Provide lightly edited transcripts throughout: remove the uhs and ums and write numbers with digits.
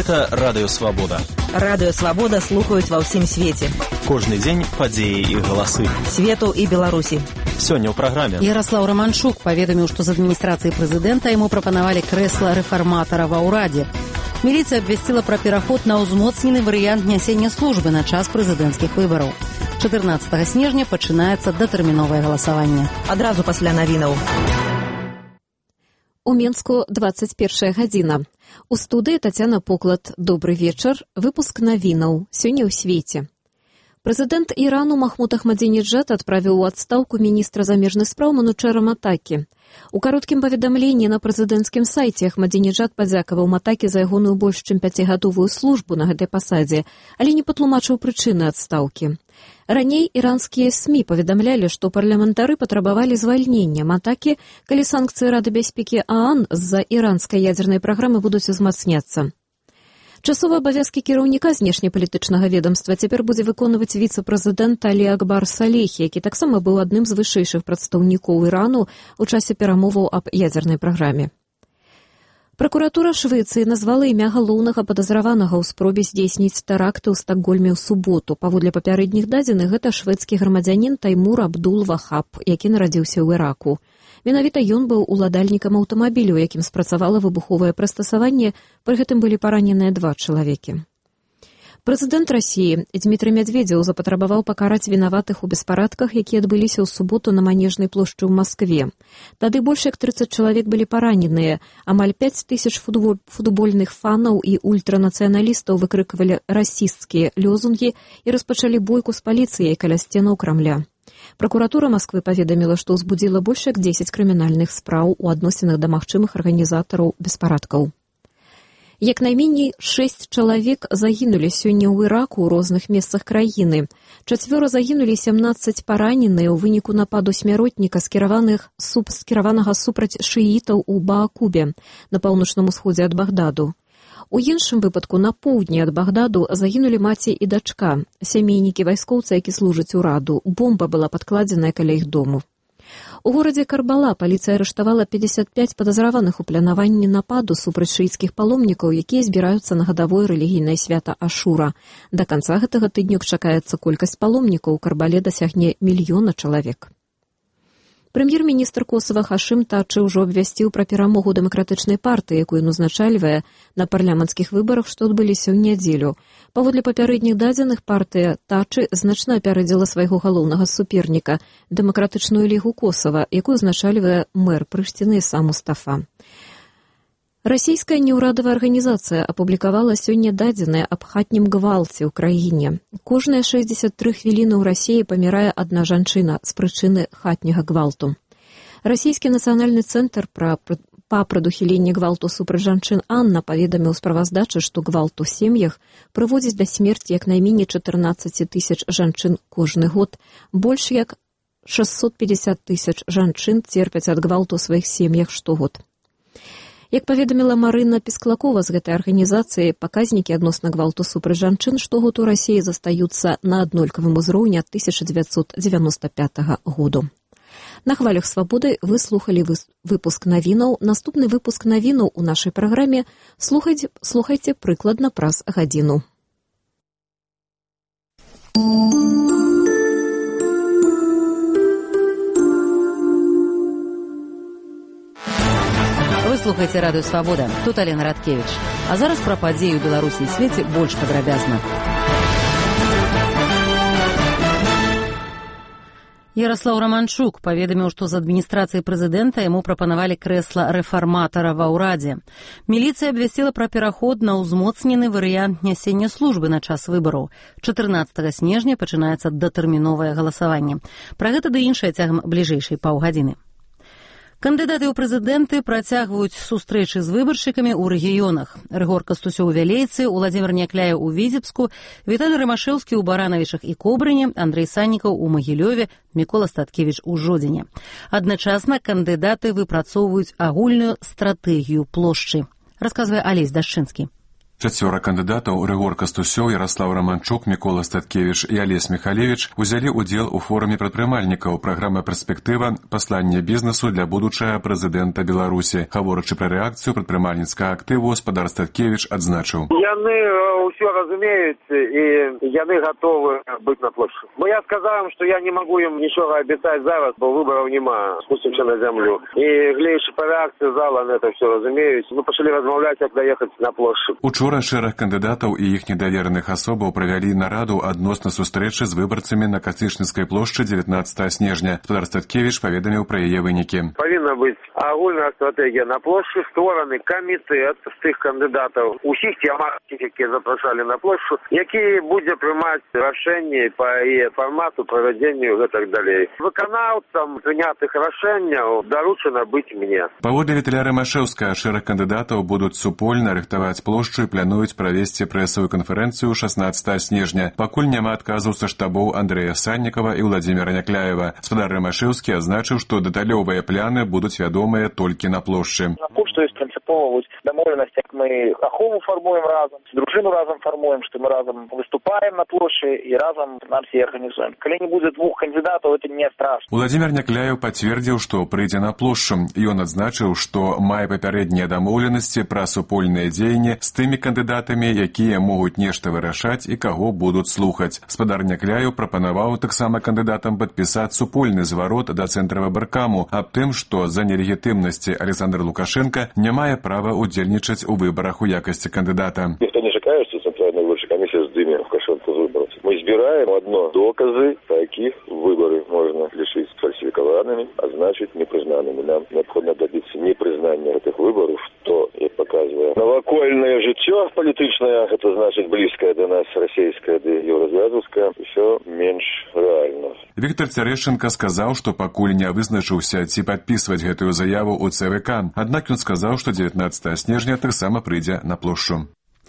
Гэта Радыё Свабода. Радыё Свабода слухаюць ва ўсім свеце. Кожны дзень падзеі і галасы. Свету і Беларусі. Сёння ў праграме. Ярослаў Романчук паведаміў, што з адміністрацыі прэзідэнта яму прапанавалі крэсла рэфарматара ва ўрадзе. Міліцыя абвясціла пра пераход на ўзмоцнены варыянт нясення службы на час прэзідэнцкіх выбараў. 14 снежня пачынаецца датэрміновае галасаванне. Адразу пасля навінаў. У Менску 21 гадзіна. У студыі Тацяна Поклад. Добры вечар. Выпуск навінаў. Сёння ў свеце. Прэзідэнт Ірану Махмуд Ахмадзінеджад адправіў у адстаўку міністра замежных спраў Манучэра Матакі. У кароткім паведамленні на прэзідэнцкім сайце Ахмадзінеджад падзякаваў Матакі за ягоную больш чым 5гадовую службу на гэтай пасадзе, але не патлумачыў прычыны адстаўкі. Раней іранскія СМІ паведамлялі, што парламентары патрабавалі звальнення Матакі, калі санкцыі Рады бяспекі ААН з-за іранскай ядзернай праграмы будуць узмацняцца. Часовыя абавязкі кіраўніка знешнепалітычнага ведамства цяпер будзе выконваць віцэ-прэзідэнт Алі Акбар Салехі, які таксама быў адным з вышэйшых прадстаўнікоў Ірану ў часе перамоваў аб ядзернай праграме. Пракуратура Швецыі назвала імя галоўнага падазраванага ў спробе здзейсніць тэракты ў Стакгольме ў суботу. Паводле папярэдніх дадзеных, гэта шведскі грамадзянін Таймур Абдул Вахаб, які нарадзіўся ў Іраку. Менавіта ён быў уладальнікам аўтамабілю, у якім спрацавала выбуховае прыстасаванне, пры гэтым былі параненыя 2 чалавекі. Прэзідэнт Расіі Дмітрый Медведзеў запатрабаваў пакараць вінаватых у беспарадках, якія адбыліся ў суботу на Манежнай плошчы ў Маскве. Тады больш як 30 чалавек былі параненыя, амаль 5000 футбольных фанаў і ультранацыяналістаў выкрыквалі расісцкія лёзунгі і распачалі бойку з паліцыяй каля сценаў Крамля. Пракуратура Масквы паведаміла, што ўзбудзіла больш як 10 крымінальных спраў у адносінах да магчымых арганізатараў беспарадкаў. Як найменей 6 чалавек загінулі сёння ў Іраку ў розных месцах краіны. 4 загінулі, 17 параненыя ў выніку нападу смяротніка, скіраванага супраць шыітаў у Баакубе, на паўночным усходзе ад Багдаду. У іншым выпадку на поўдні ад Багдаду загінулі маці і дачка, сямейнікі вайскоўца, які служаць ураду. Бомба была падкладзеная каля іх дому. У горадзе Карбала паліцыя арыштавала 55 падазраваных у планаванні нападу супраць шыіцкіх паломнікаў, якія збіраюцца на гадавое рэлігійнае свята Ашура. Да канца гэтага тыдню чакаецца колькасць паломнікаў у Карбале дасягне 1 мільёна чалавек. Прэм'ер-міністр Косава Хашым Тачы ўжо абвясціў пра перамогу дэмакратычнай партыі, якую ён узначальвае на парламенцкіх выбарах, што адбыліся ў нядзелю. Паводле папярэдніх дадзеных, партыя Тачы значна апярэдзіла свайго галоўнага суперніка, дэмакратычную лігу Косава, якую узначальвае мэр Прыштіны Іса Мустафа. Расійская неўрадавая арганізацыя апублікавала сёння дадзеныя аб хатнім гвалце ў краіне. Кожныя 63 хвіліны ў Расіі памірае адна жанчына з прычыны хатняга гвалту. Расійскі нацыянальны цэнтр па прадухіленні гвалту супраць жанчын Анна паведаміў справаздачы, што гвалт у сем'ях прыводзіць да смерці як найменей 14 000 жанчын кожны год. Больш як 650 000 жанчын церпяць ад гвалту ў сваіх сем'ях штогод. Як паведаміла Марына Песклакова з гэтай арганізацыі, паказнікі адносна гвалту супраць жанчын штогод у Расіі застаюцца на аднолькавым узроўні ад 1995 году. На хвалях свабоды вы слухалі выпуск навінаў. Наступны выпуск навінаў у нашай праграме слухайце прыкладна праз гадзіну. Вы слухаеце Радыё Свабода. Тут Алена Радкевіч. А зараз пра падзеі ў Беларусі і свеце больш падрабязна. Ярослаў Романчук паведаміў, што з адміністрацыі прэзідэнта яму прапанавалі крэсла рэфарматара ва ўрадзе. Міліцыя абвясціла пра пераход на ўзмоцнены варыянт нясення службы на час выбараў. 14 снежня пачынаецца датэрміновае галасаванне. Пра гэта ды іншае цягам бліжэйшай паўгадзіны. Кандыдаты ў прэзідэнты працягваюць сустрэчы з выбаршчыкамі ў рэгіёнах. Рыгор Кастусёў у Вялейцы, Уладзімір Някляеў у Віцебску, Віталій Рымашэўскі ў Баранавічах і Кобрыне, Андрэй Саннікаў у Магілёве, Мікола Статкевіч у Жодзіне. Адначасна кандыдаты выпрацоўваюць агульную стратэгію плошчы. Расказвае Алесь Дашчынскі. 4 кандыдатаў Рыгор Кастусёў, Ярослав Романчук, Мікола Статкевіч і Алесь Михалевич узялі ўдзел у форуме прадпрымальнікаў праграмы «Перспектыва. Пасланне бізнесу для будучага прэзідэнта Беларусі». Гаворачы пра рэакцыю прадпрымальніцкага актыву, спадар Статкевіч адзначыў: Яны ўсё разумеюць і яны готовы быць на плошчы. Бо я сказал им, что я не могу им ничего обещать зараз, бо выборов нема. Спустимся на землю. И глядячи по реакции зала на это все разумеюць, мы пошли размаўляць, як доехать на плошчу. Учора шэраг кандыдатаў і іх недавераных асобаў правялі нараду адносна сустрэчы з выбарцамі на Кастрычніцкай плошчы 19 снежня. Спадар Статкевіч паведаміў пра яе вынікі. Павінна быць агульная стратегія на плошчы, створаны камітэт з тых кандыдатаў, усіх тематик, які запрашалі на плошчу, які будзе прымаць рашэнні па яе фармату, правядзенню і так далей. Выканаўцам прынятых рашэнняў даручана быць мне. Паводле Віталя Рымашэўскага, шэраг кандыдатаў будуць супольна рыхтаваць плошчу і плануюць правесці прэсавую канферэнцыю 16 снежня. Пакуль няма адказаў са штабоў Андрэя Саннікава і Владзіміра Някляева. Спадар Рымашэўскі адзначыў, што дэталёвыя пляны будуць вядомыя толькі на плошчы. Что есть принципово домовленность, як мы ахову формуем разом, дружину разом формуем, что мы разом выступаем на площади и разом нам все организуем. Коли не будет двух кандидатов, это не страшно. Владзімір Някляеў пацвердзіў, што прыйдзе на плошчу. Ён адзначыў, што мае папярэднія дамоўленасці пра супольныя дзеянні з тымі кандыдатамі, якія могуць нешта вырашаць і каго будуць слухаць. Спадар Някляеў прапанаваў таксама кандыдатам падпісаць супольны зварот да цэнтра выбаркаму аб тым, што за нелегітымнасці Александр Лукашенко не мае права удзельнічаць у выбарах у якасці кандыдата. Ніхто не чакае, што Цэнтральная выбарчая камісія здыме Лукашенко з выбараў. Мы збіраем одно доказы, такіх выборы можна лічыць фальсифікаванымі, а значыць непрызнанымі. Нам необходимо добиться непризнания этих выборов, что и показывает навакольное жыццё палітычнае, это значит близкое до нас российское, да еўразіатаўскае, все менш реально. Віктор Цярэшченка сказаў, што пакуль не вызначыўся, ці падпісваць гэтую заяву ў ЦВК. Аднак ён сказаў, што 19 снежня таксама прыйдзе на плошчу.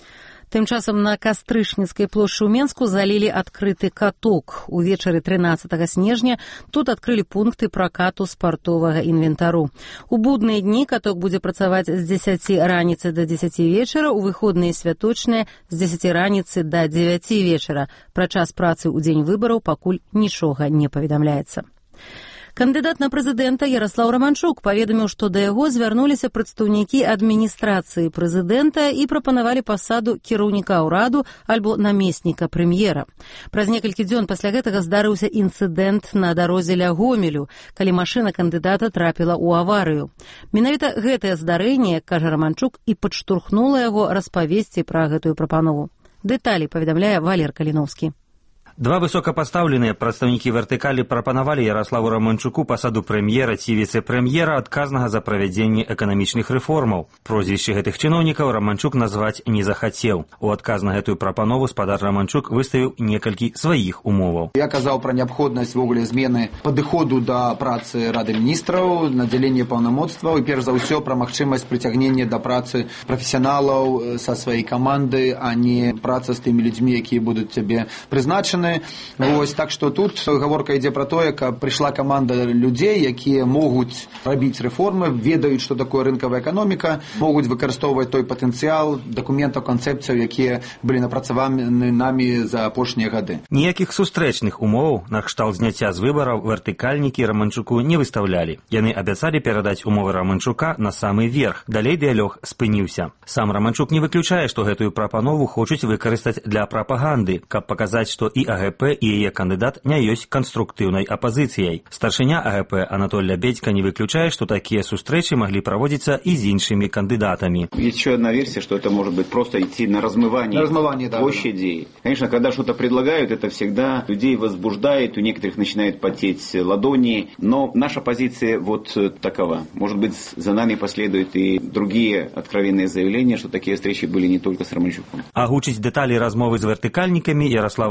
Тым часам на Кастрычніцкай плошчы ў Менску залілі адкрыты каток. Увечары 13 снежня тут адкрылі пункты пракату спартовага інвентару. У будныя дні каток будзе працаваць з 10 раніцы да 10 вечара, у выходныя святочныя з 10 раніцы да 9 вечара. Пра час працы ў дзень выбараў пакуль нічога не паведамляецца. Кандыдат на прэзідэнта Ярослав Романчук паведаміў, што да яго звярнуліся прадстаўнікі адміністрацыі прэзідэнта і прапанавалі пасаду кіраўніка ўраду альбо намесніка прэм'ера. Праз некалькі дзён пасля гэтага здарыўся інцыдэнт на дарозе ля Гомелю, калі машына кандыдата трапіла ў аварыю. Менавіта гэтае здарэнне, кажа Романчук, і падштурхнула яго распавесці пра гэтую прапанову. Дэталі паведамляе Валер Каліновскі. Два высокапастаўленыя прадстаўнікі вертыкалі прапанавалі Ярославу Романчуку пасаду прэм'ера ці віцэ-прэм'ера, адказнага за правядзенне эканамічных рэформаў. Прозвішчы гэтых чыноўнікаў Романчук назваць не захацеў. У адказ на гэтую прапанову спадар Романчук выставіў некалькі сваіх умоваў. Я казаў пра неабходнасць ввогуле змены падыходу да працы Рады міністраў, надзяленне паўнамоцтваў і перш за ўсё пра магчымасць прыцягнення да працы прафесіяналаў са сваёй каманды, а не праца з тымі людзьмі, якія будуць цябе прызначаны. Вось, так што тут гаворка ідзе пра тое, каб прыйшла каманда людзей, якія могуць рабіць рэформы, ведаюць, што такое рынкавая эканоміка, могуць выкарыстоўваць той патэнцыял дакументаў, канцэпцыяў, якія былі напрацаваны намі за апошнія гады. Ніякіх сустрэчных умоваў на кшталт зняцця з выбараў вертыкальнікі Романчуку не выставлялі. Яны абяцалі перадаць умовы Романчука на самы верх. Далей дыялог спыніўся. Сам Романчук не выключае, што гэтую прапанову хочуць выкарыстаць для прапаганды, каб паказаць, што і АГП і яе кандыдат не ёсць канструктыўнай апазіцыяй. Старшыня АГП Анатоль Лябедько не выключае, што такія сустрэчы маглі праводзіцца і з іншымі кандыдатамі. Есть еще одна версия, что это может быть просто идти на размывание площади. Да. Конечно, когда что-то предлагают, это всегда людей возбуждает, у некоторых начинают потеть ладони, но наша позиция вот такова. Может быть, за нами последуют и другие откровенные заявления, что такие встречи были не только с Романчуком. Агучыць дэталі размовы з вертыкальнікамі Ярослава Романчука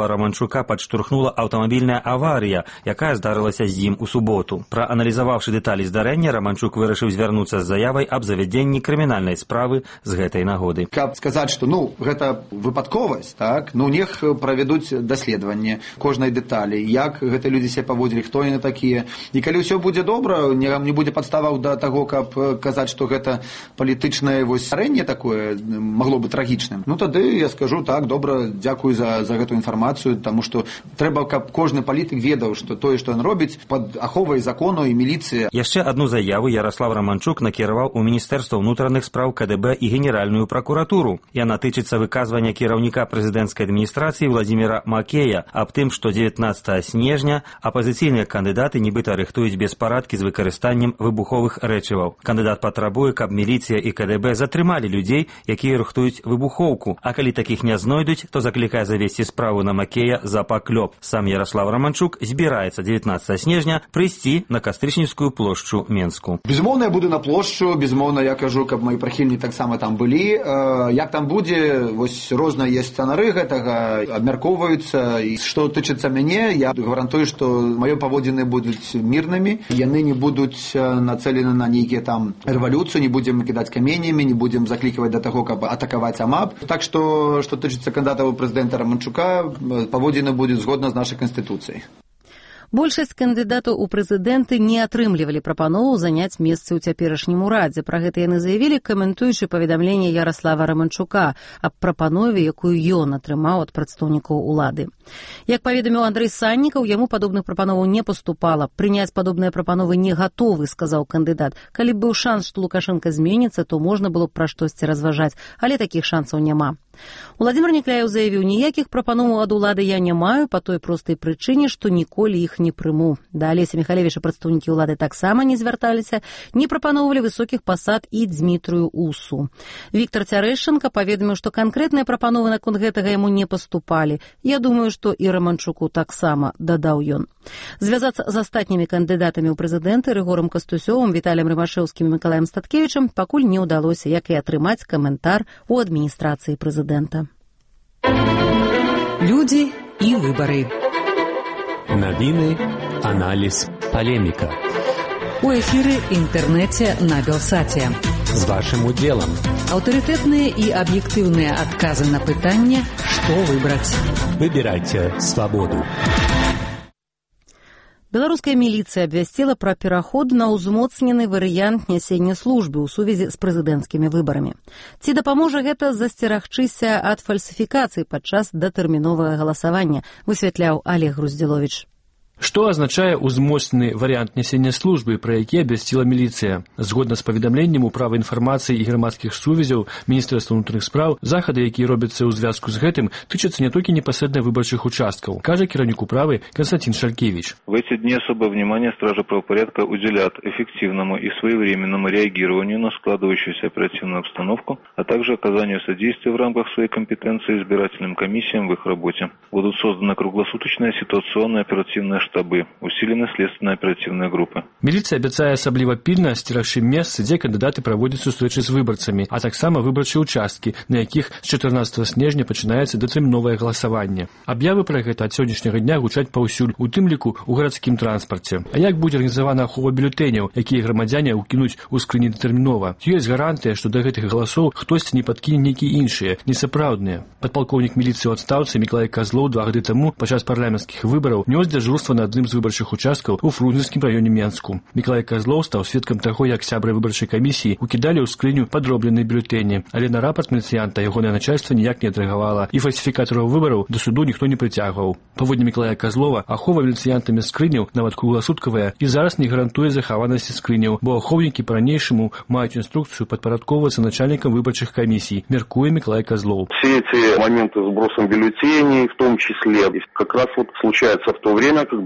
Романчука падштурхнула аўтамабільная аварыя, якая здарылася з ім у суботу. Прааналізаваўшы дэталі здарэння, Романчук вырашыў звярнуцца з заявай аб завядзенні крымінальнай справы з гэтай нагоды. Каб сказаць, што гэта выпадковасць, так? Нех правядуць даследаванне кожнай дэталі, як гэтыя людзі себе паводзілі, хто яны такія. І калі ўсё будзе добра, не будзе падставаў да таго, каб казаць, што гэта палітычнае здарэнне такое магло бы трагічным. Тады я скажу так, добра, дзякую за гэту інфармацыю, таму што трэба, каб кожны палітык ведаў, што тое, што ён робіць, пад аховай закону і міліцыі. Яшчэ адну заяву Ярослав Романчук накіраваў у Міністэрства ўнутраных спраў КДБ і Генеральную пракуратуру. Яна тычыцца выказвання кіраўніка прэзідэнцкай адміністрацыі Владзіміра Макея аб тым, што 19 снежня апазіцыйныя кандыдаты нібыта рыхтуюць беспарадкі з выкарыстаннем выбуховых рэчываў. Кандыдат патрабуе, каб міліцыя і КДБ затрымалі людзей, якія рыхтуюць выбухоўку, а калі такіх не знойдуць, то заклікае завесці справу на Макея за паклёп. Сам Ярослав Романчук збіраецца 19 снежня прыйсці на Кастрычніцкую плошчу Менску. Безумоўна, я буду на плошчу, безумоўна, я кажу, каб мои прыхільнікі таксама там былі. Як там будзе, розна есть сцэнары гэтага, абмяркоўваюцца. І што тычыцца мяне, я гарантую, што мае паводзіны будуць мірнымі, яны не будуць нацелены на нейкія там рэвалюцыю, не будзем кідаць каменямі, не будзем заклікаваць да таго, каб атакаваць АМАП. Так што тычыцца кандыдата ў прэзідэнта Романчука, паводзіны будуць згодна з нашай канстытуцыяй. Большасць кандыдатаў у прэзідэнты не атрымлівалі прапанову заняць месцы ў цяперашнім урадзе. Пра гэта яны заявілі, каментуючы паведамленне Ярослава Романчука аб прапанове, якую ён атрымаў ад прадстаўнікоў улады. Як паведаміў Андрэй Саннікаў, яму падобных прапановаў не паступала. Прыняць падобныя прапановы не гатовы, сказаў кандыдат. Калі б быў шанс, што Лукашенка зменіцца, то можна было б пра штосьці разважаць, але такіх шансаў няма. Владзімір Некляеў заявіў, ніякіх прапановаў ад улады я не маю па той простай прычыне, што ніколі іх не прыму. Да Алеся Міхалевіча прадстаўнікі ўлады таксама не звярталіся, не прапаноўвалі высокіх пасад і Дзмітрыю Усу. Віктор Цярэшчанка паведаміў, што канкрэтныя прапановы наконт гэтага яму не паступалі. Я думаю, што і Романчуку таксама, дадаў ён. Звязацца з астатнімі кандыдатамі ў прэзідэнты Рыгорам Кастусёвым, Віталіем Рымашэўскім і Мікалаем Статкевічам пакуль не ўдалося, як і атрымаць каментар у адміністрацыі прэзідэнта. Людзі і выбары. Навіны, аналіз, палеміка. У эфіры інтэрнэце на Белсаце. З вашым удзелам. Аўтарытэтныя і аб'ектыўныя адказы на пытанне, што выбраць. Выбірайце свабоду. Беларуская міліцыя абвясціла пра пераход на ўзмоцнены варыянт нясення службы ў сувязі з прэзідэнцкімі выбарамі. Ці дапаможа гэта засцерагчыся ад фальсіфікацый падчас датэрміновага галасавання, высвятляў Олег Груздзіловіч. Што азначае ўзмоцнены варыянт нясення службы, пра які абвясціла міліцыя? Згодна з паведамленнем у права інфармацыі і грамадскіх сувязяў Міністэрства ўнутраных спраў, захады, якія робяцца ў звязку з гэтым, тычацца не толькі непасрэдна выбарчых участкаў, кажа кіраўнік управы Константин Шалькевич. В эти дни особое внимание стражи правопорядка уделят эффективному и своевременному реагированию на складывающуюся оперативную обстановку, а также оказанию содействия в рамках своей компетенции избирательным комиссиям в их работе. Будут созданы круглосуточная ситуационная оперативная штабы, усилены следственно-оперативные группы. Міліцыя абяцае асабліва пільна сцерагчы месцы, дзе кандыдаты праводзяць сустрэчы з выбарцамі, а таксама выбарчыя участкі, на якіх з 14 снежня пачынаецца датэрміновае галасаванне. Аб'явы пра гэта ад сённяшняга дня гучаць паўсюль, у тым ліку ў гарадскім транспарце. А як будзе арганізавана ахова бюлетэняў, якія грамадзяне ўкінуць у скрыні датэрмінова? Ёсць гарантыя, што да гэтых галасоў хтосьці не падкіне нейкія іншыя, несапраўдныя. Падпалкоўнік міліцыі ў адстаўцы Мікалай Казлоў 2 гады таму падчас парламенцкіх выбараў нёс дзяжурства на адным з выбарчых участкаў у Фрунзенскім раёне Менску. Мікалай Казлоў стаў сведкам таго, як сябры выбарчай камісіі укідалі ў скрыню падробленыя бюлетэні, але на рапарт міліцыянта ягонае начальства ніяк не адрэагавала, і фальсіфікатараў выбараў да суду ніхто не прыцягваў. Паводле Мікалая Казлова, ахова міліцыянтамі скрыняў, нават кругласуткавая, і зараз не гарантуе захаванасці скрыняў, бо ахоўнікі па-ранейшаму маюць інструкцыю падпарадковвацца начальнікам выбарчых камісій, мяркуе Мікалай Казлоў. Все эти моменты с сбросом бюллетеней, в том числе, как раз вот случается в то время, когда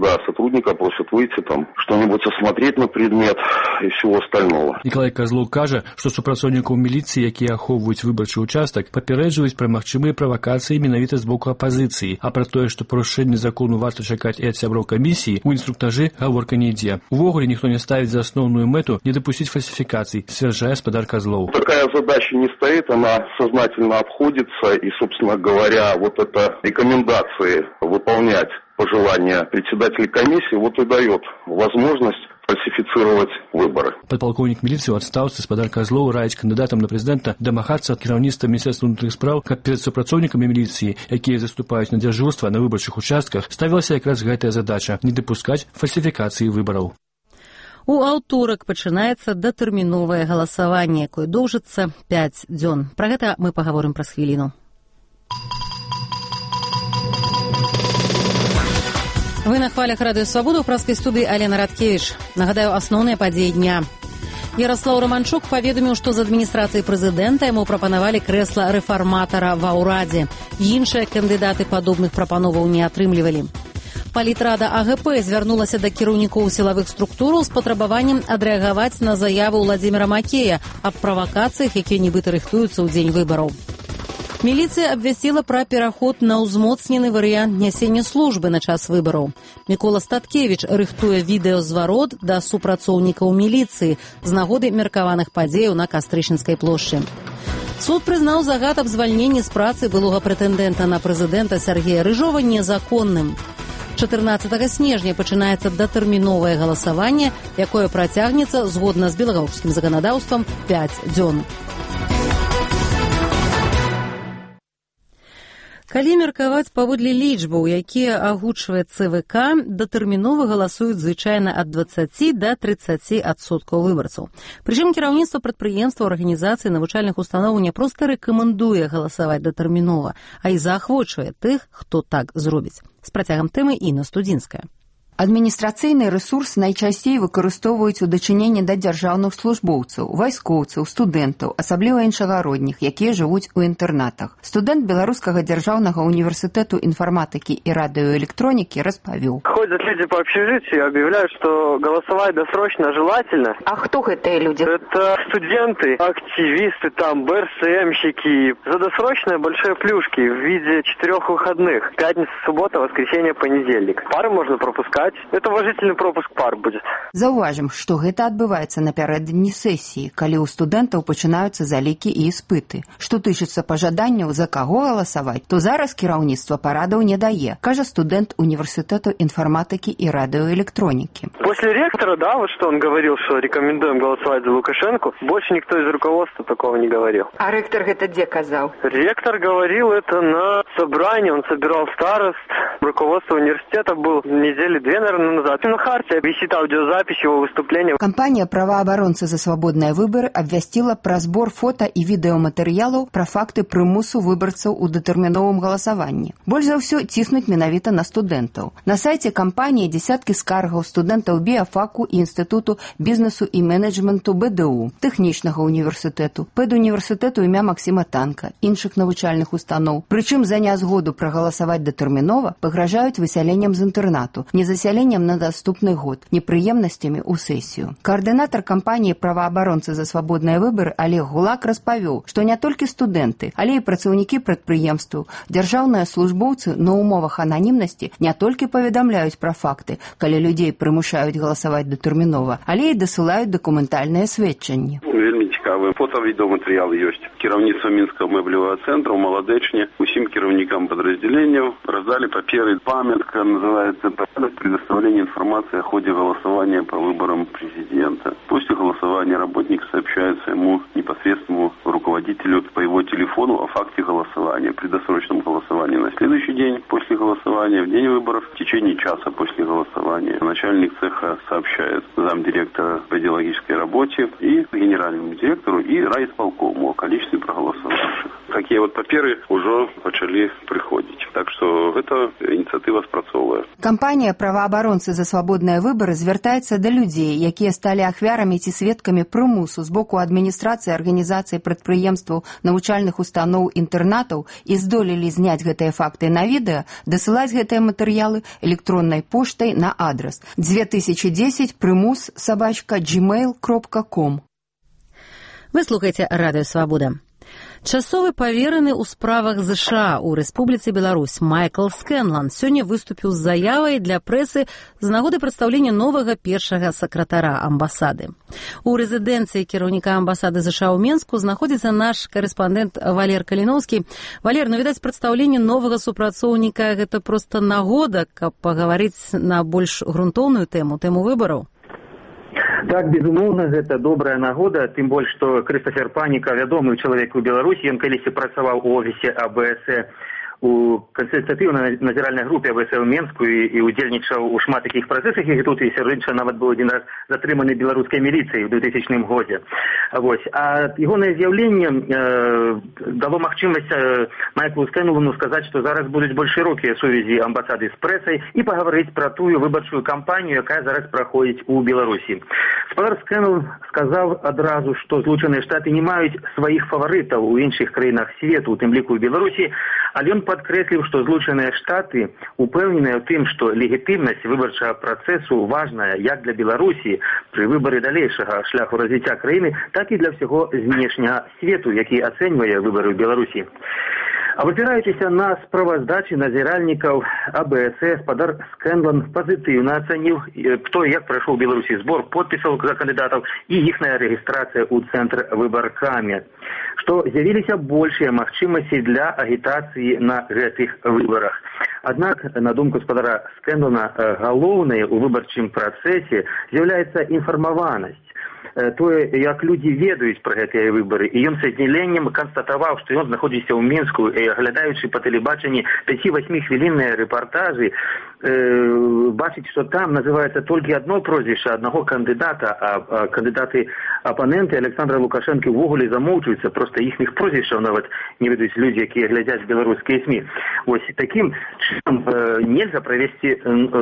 да, сотрудника просят выйти там, что-нибудь осмотреть на предмет и всего остального. Николай Козлов кажа, што супрацоўнікаў міліцыі, якія ахоўваюць выбарчы участак, папярэджваюць пра магчымыя правакацыі менавіта з боку апазіцыі, а пра тое, што парушэнне закону варта чакаць і ад сяброў камісіі, у інструктажы гаворка не ідзе. Увогуле ніхто не ставіць за основную мэту не допустить фальсификаций, сцвярджае гаспадар Козлов. Такая задача не стоит, она сознательно обходится, и, собственно говоря, вот это рекомендации выполнять пожелания председателя комиссии вот и дает возможность фальсифицировать выборы. Подполковник милиции в отставцы гаспадар Козлов раіць кандидатам на президента домагацца ад кіраўніцтва Міністерства внутренних спраў, каб перед супрацоўнікамі міліцыі, якія заступаюць на дзяжурства на выбарчых участках, ставілася якраз гэтая задача не допускать фальсификации выбораў. У аўторак пачынаецца датэрміновае галасаванне, якое доўжыцца 5 дзён. Пра гэта мы пагаворым праз хвіліну. Вы на хвалях Радыё Свабода, у праскай студыі Алена Радкевіч. Нагадаю, асноўныя падзеі дня. Ярослаў Романчук паведаміў, што з адміністрацыі прэзідэнта яму прапанавалі крэсла рэфарматара ва ўрадзе. Іншыя кандыдаты падобных прапановаў не атрымлівалі. Палітрада АГП звярнулася да кіраўнікоў сілавых структураў з патрабаваннем адрэагаваць на заяву Владзіміра Макея аб правакацыях, якія нібыта рыхтуюцца ў дзень выбараў. Міліцыя абвясціла пра пераход на ўзмоцнены варыянт нясення службы на час выбараў. Мікола Статкевіч рыхтуе відэазварот да супрацоўнікаў міліцыі з нагоды меркаваных падзеяў на Кастрычніцкай плошчы. Суд прызнаў загад аб звальненні з працы былога прэтэндэнта на прэзідэнта Сергея Рыжова незаконным. 14 снежня пачынаецца датэрміновае галасаванне, якое працягнецца згодна з беларускім заканадаўствам 5 дзён. Калі меркаваць паводле лічбаў, якія агучвае ЦВК, датэрмінова галасуюць звычайна ад 20 да 30% выбарцаў. Прычым кіраўніцтва прадпрыемстваў, арганізацый, навучальных установаў не проста рэкамендуе галасаваць датэрмінова, а і заахвочвае тых, хто так зробіць. З працягам тэмы Інна Студзінская. Адміністрацыйны рэсурс найчасцей выкарыстоўваюць у дачыненні да дзяржаўных службоўцаў, вайскоўцаў, студэнтаў, асабліва іншагародніх, якія жывуць у інтэрнатах. Студэнт Беларускага дзяржаўнага універсітэту інфарматыкі і радыёэлектронікі распавёў. Ходят люди по общежитию и объявляют, что голосовать досрочно желательно. А кто гэтыя люди? Это студенты, активисты, там, БРСМщики. За досрочные большие плюшки в виде 4 выходных. Пятница, суббота, воскресенье, понедельник. Пары можно пропускать. Это уважительный пропуск пар будет. Заўважым, што гэта адбываецца напярэдадні сесіі, калі ў студэнтаў пачынаюцца залікі і іспыты. Што тычыцца пажаданняў, за каго галасаваць, то зараз кіраўніцтва парадаў не дае, кажа студэнт універсітэту інфарматыкі і радыёэлектронікі. После ректора, да, вот что он говорил, что рекомендуем голосовать за Лукашенко, больше никто из руководства такого не говорил. А ректор гэта где казал? Ректор говорил это на собрании, он собирал старост, руководство университета был недели 2, наверное, назад. На Харте висит аудиозапись его выступления. Кампанія «Праваабаронцы за свабодныя выбары» абвясціла пра збор фота і відэаматэрыялаў пра факты прымусу выбарцаў у датэрміновым галасаванні. Больш за ўсё ціснуць менавіта на студэнтаў. На сайце кампаніі дзесяткі скаргаў студэнтаў біяфаку і інстытуту бізнесу і менеджменту БДУ, тэхнічнага універсітэту, пэдуніверсітэту імя Максіма Танка, іншых навучальных устаноў. Прычым за нязгоду прагаласаваць датэрмінова пагражаюць высяленнем з інтэрнату, незасяленнем на наступны год, непрыемнасцямі ў сесію. Каардынатар кампаніі «Праваабаронцы за свабодныя выбары» Олег Гулак распавёў, што не толькі студэнты, але і працаўнікі прадпрыемстваў, дзяржаўныя службоўцы на умовах ананімнасці не толькі паведамляюць пра факты, калі людзей прымушаюць галасаваць датэрмінова, але і дасылаюць дакументальныя сведчанні. Вельмі цікавы фотовідеоматэрыял ёсць. Кіраўніцтва Мінскага мэблевага цэнтра ў Маладэчне усім кіраўнікам падраздзяленняў раздалі паперы. Памятка называется «Порядок предоставления информации о ходе голосования по выборам президента». После голосования работник сообщает своему непосредственному руководителю по его телефону о факте голосования, при досрочном голосовании на следующий день после голосования, в день выборов, в течение часа после голосования. Начальник цеха сообщает замдиректора по идеологической работе и генеральному директору цэнтру і райисполкому о количестве проголосовавших. Такія вот паперы ўжо пачалі прыходзіць. Так што гэта ініцыятыва спрацоўвае. Кампанія «Праваабаронцы за свабодныя выбары» звяртаецца да людзей, якія сталі ахвярамі ці сведкамі прымусу з боку адміністрацыі, арганізацыі, прадпрыемстваў, навучальных устаноў, інтэрнатаў і здолелі зняць гэтыя факты на відэа, дасылаць гэтыя матэрыялы электроннай поштай на адрас 2010 primus@gmail.com. Вы слухаеце Радыё Свабода. Часовы павераны ў справах ЗША ў Рэспубліцы Беларусь Майкл Скэнлан сёння выступіў з заявай для прэсы з нагоды прадстаўлення новага першага сакратара амбасады. У рэзідэнцыі кіраўніка амбасады ЗША ў Менску знаходзіцца наш карэспандэнт Валер Каліноўскі. Валер, відаць, прадстаўленне новага супрацоўніка гэта проста нагода, каб пагаварыць на больш грунтоўную тэму выбараў. Так, безумоўна, гэта добрая нагода, тым больш, што Крыстафер Паніка, вядомы чалавек у Беларусі, ён калісьці працаваў у офісе АБС у кансультатыўнай назіральнай групе АБС ў Менску і удзельнічаў у шмат такіх працэсах, і тут і сярод іншага нават быў адзін раз затрыманы беларускай міліцыяй у 2000 годзе. А ягонае з'яўленне дало магчымасць Майклу Скэнлану сказаць, што зараз будуць больш шырокія сувязі амбасады з прэсай і пагаварыць пра тую выбарчую кампанію, якая зараз праходзіць у Беларусі. Спадар Скэнлан сказаў адразу, што Злучаныя Штаты не маюць сваіх фаварытаў у іншых краінах свету, у тым ліку ў Беларусі, але ён падкрэсліў, што Злучаныя Штаты упэўненыя ў тым, што легітымнасць выбарчага працэсу важная як для Беларусі пры выбары далейшага шляху развіцця краіны, так і для ўсяго знешняга свету, які ацэньвае выбары ў Беларусі. Абапіраючыся на справаздачы назіральнікаў АБС, спадар Скэнлан пазітыўна ацаніў, хто і як прайшоў у Беларусі збор подпісаў за кандыдатаў і іхная рэгістрацыя ў цэнтр выбаркамі, што з'явіліся большыя магчымасці для агітацыі на гэтых выбарах. Аднак, на думку спадара Скэнлана, галоўнае ў выбарчым працэсе з'яўляецца інфармаванасць. Тое, як людзі ведаюць пра гэтыя выбары. І ён са здзіўленнем канстатаваў, што ён знаходзіцца ў Мінску і, аглядаючы па тэлебачанні 5-8 хвілінныя рэпартажы, бачыць, што там называецца толькі адно прозвішча аднаго кандыдата, а кандыдаты-апаненты Александра Лукашэнкі ўвогуле замоўчваюцца, проста іхных прозвішчаў нават не ведаюць людзі, якія глядзяць беларускія СМІ. Вось такім чынам нельга правесці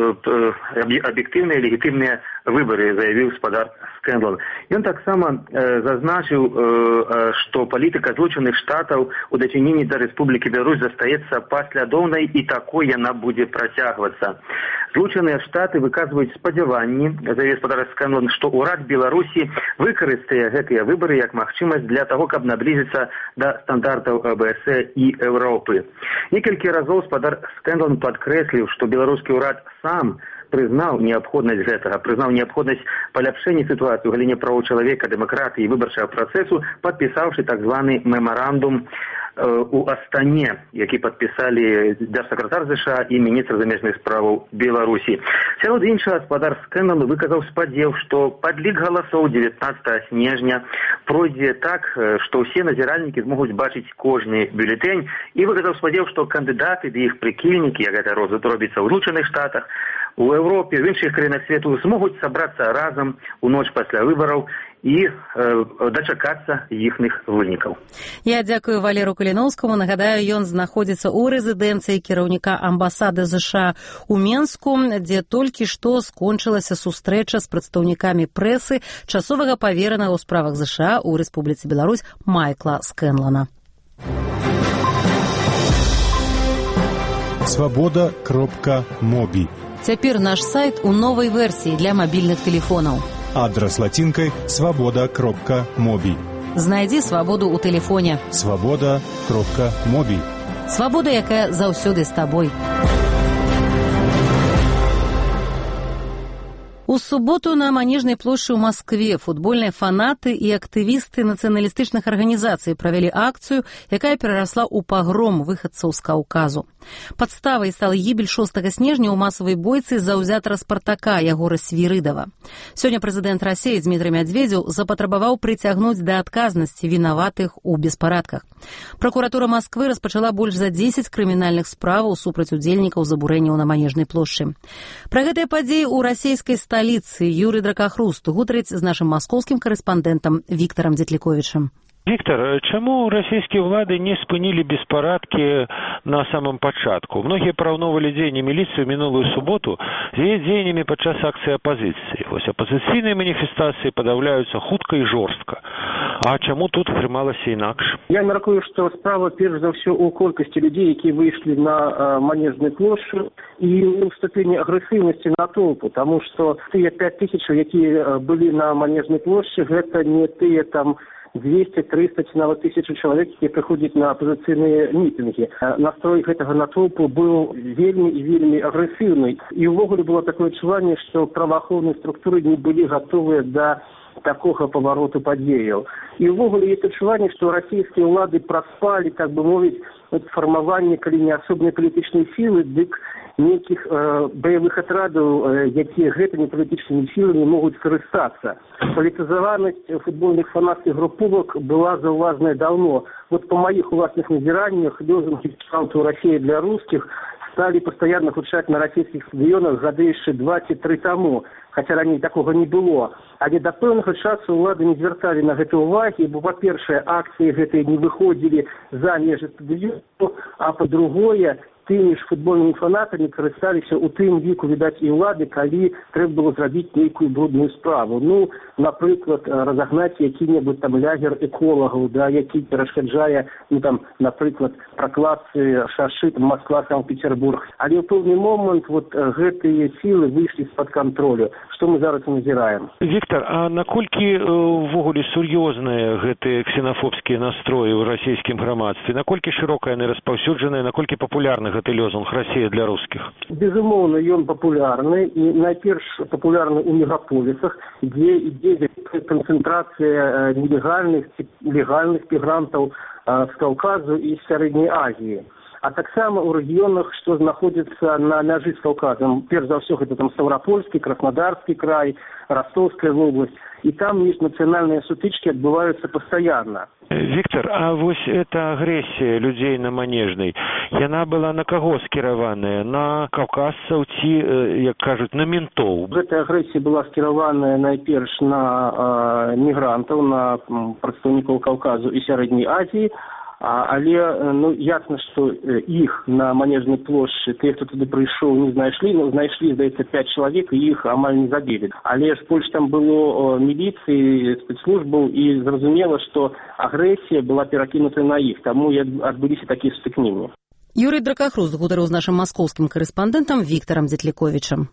аб'ектыўныя легітымныя выбары, заявіў спадар Скэнлан. Ён таксама зазначыў, што палітыка Злучаных Штатаў у дачыненні да Рэспублікі Беларусь застаецца паслядоўнай і такой яна будзе працягвацца. Злучаныя Штаты выказваюць спадзяванні, заявіў спадар Скэнлан, што ўрад Беларусі выкарыстае гэтыя выбары як магчымасць для таго, каб наблізіцца да стандартаў АБС і Еўропы. Некалькі разоў спадар Скэнлан падкрэсліў, што беларускі ўрад сам прызнаў неабходнасць гэтага, прызнаў неабходнасць паляпшэння сітуацыі ў галіне правоў чалавека, дэмакратыі і выбарчага працэсу, падпісаўшы так званы мемарандум у Астане, які падпісалі дзяржсакратар ЗША і міністр замежных справаў Беларусі. Сярод іншага, спадар Скэнлан выказаў спадзеў, што падлік галасоў 19 снежня пройдзе так, што ўсе назіральнікі змогуць бачыць кожны бюлетэнь, і выказаў спадзеў, што кандыдаты ды іх прыхільнікі, як гэта робіцца ў Злучаных Штатах, у Еўропе, в іншых краінах свету змогуць сабрацца разам у ноч пасля выбараў і дачакацца іхных вынікаў. Я дзякую Валеру Каліноўскаму. Нагадаю, ён знаходзіцца ў рэзідэнцыі кіраўніка амбасады ЗША ў Менску, дзе толькі што скончылася сустрэча з прадстаўнікамі прэсы часовага паверанага ў справах ЗША ў Рэспубліцы Беларусь Майкла Скэнлана. Свобода.моби. Цяпер наш сайт у новай версіі для мабільных тэлефонаў. Адрас латинкой свобода.моби. Знайдзі свабоду ў тэлефоне. Свобода.моби. Свабода, якая заўсёды з табой. У суботу на Манежнай плошчы ў Маскве футбольныя фанаты і актывісты нацыяналістычных арганізацый правялі акцыю, якая перарасла ў пагром выхадцаў з Каўказу. Падставай стала гібель 6 снежня ў масавай бойцы заўзятара Спартака Ягора Свірыдава. Сёння прэзідэнт Расіі Дзмітрый Мядзведзеў запатрабаваў прыцягнуць да адказнасці вінаватых у беспарадках. Пракуратура Масквы распачала больш за 10 крымінальных справаў супраць удзельнікаў забурэнняў на Манежнай плошчы. Пра гэтыя падзеі ў расійскай сталіцы сталіцы Юрый Дракахруст гутарыць з нашым маскоўскім карэспандэнтам Віктарам Дзетліковічам. Віктор, чаму расійскія ўлады не спынілі беспарадкі на самым пачатку? Многія параўноўвалі дзеянні міліцыі ў мінулую суботу з яе дзеяннямі падчас акцыі апазіцыі. Вось апазіцыйныя маніфестацыі падаўляюцца хутка і жорстка. А чаму тут атрымалася інакш? Я мяркую, што справа перш за ўсё ў колькасці людзей, якія выйшлі на Манежную плошчу, і ў ступені агрэсіўнасці натоўпу, таму што тыя 5000, якія былі на Манежнай плошчы, гэта не тыя там 200, 300, ці нават 1000 чалавек, якія прыходзяць на апазіцыйныя мітынгі. Настрой гэтага натоўпу быў вельмі і вельмі агрэсіўны. І ўвогуле было такое адчуванне, што праваахоўныя структуры не былі гатовыя да такога павароту падзеяў. І ўвогуле ёсць адчуванне, што расійскія ўлады праспалі, так бы мовіць, фармаванне, калі не асобнай палітычнай сілы, дык нейкіх баявых атрадаў, якія гэтымі палітычнымі сіламі могуць скарыстацца. Палітызаванасць футбольных фанатскіх груповак была заўважная даўно. Вот по маіх уласных назіраннях лозунгі «Скауту Россия для русских» стали постоянно гучаць на расійскіх стадыёнах гады яшчэ 2-3 таму, хаця раней такога не было. Але да пэўнага часу ўлады не звярталі на гэта ўвагі, бо, па-першае, акцыі гэтыя не выходзілі за межы стадыёну, а па-другое, тымі ж футбольнымі фанатамі карысталіся ў тым ліку, відаць, і ўлады, калі трэба было зрабіць нейкую брудную справу. Ну, напрыклад, разагнаць які-небудзь там лагер эколагаў, да, які перашкаджае, ну там, напрыклад, пракладцы шашы Москва, Санкт-Петербург. Але ў пэўны момант вот гэтыя сілы выйшлі з-пад кантролю, што мы зараз назіраем. Віктор, а наколькі ўвогуле сур'ёзныя гэтыя ксенафобскія настроі ў расійскім грамадстве? Наколькі шырока яны распаўсюджаныя, наколькі папулярны гэты лозунг «Россия для русских»? Безумоўна, ён папулярны, і найперш папулярны ў мегаполісах, дзе ідзе канцэнтрацыя нелегальных ці легальных мігрантаў з Каўказу і Сярэдняй Азіі. А таксама ў рэгіёнах, што знаходзяцца на мяжы з Каўказам. Перш за ўсё гэта там Ставропольскі, Краснодарскі край, Ростовская вобласць. І там міжнацыянальныя сутычкі адбываюцца пастаянна. Віктор, а вось эта агрэсія людзей на Манежнай, яна была на каго скіраваная? На каўказцаў ці, як кажуць, на ментоў? Гэтая агрэсія была скіраваная найперш на мігрантаў, на прадстаўнікоў Каўказу і Сярэдняй Азіі, але ну, ясна, што іх на Манежнай плошчы, тыя, хто туды прыйшоў, не знайшлі, ну, знайшлі, здаецца, 5 чалавек, і іх амаль не забілі. Але ж больш там было міліцыі, спецслужбаў, і зразумела, што агрэсія была перакінута на іх, таму і адбыліся такія сутыкненні. Юрый Дракахруст гутарыў з нашым маскоўскім карэспандэнтам Віктарам Дзетліковічам.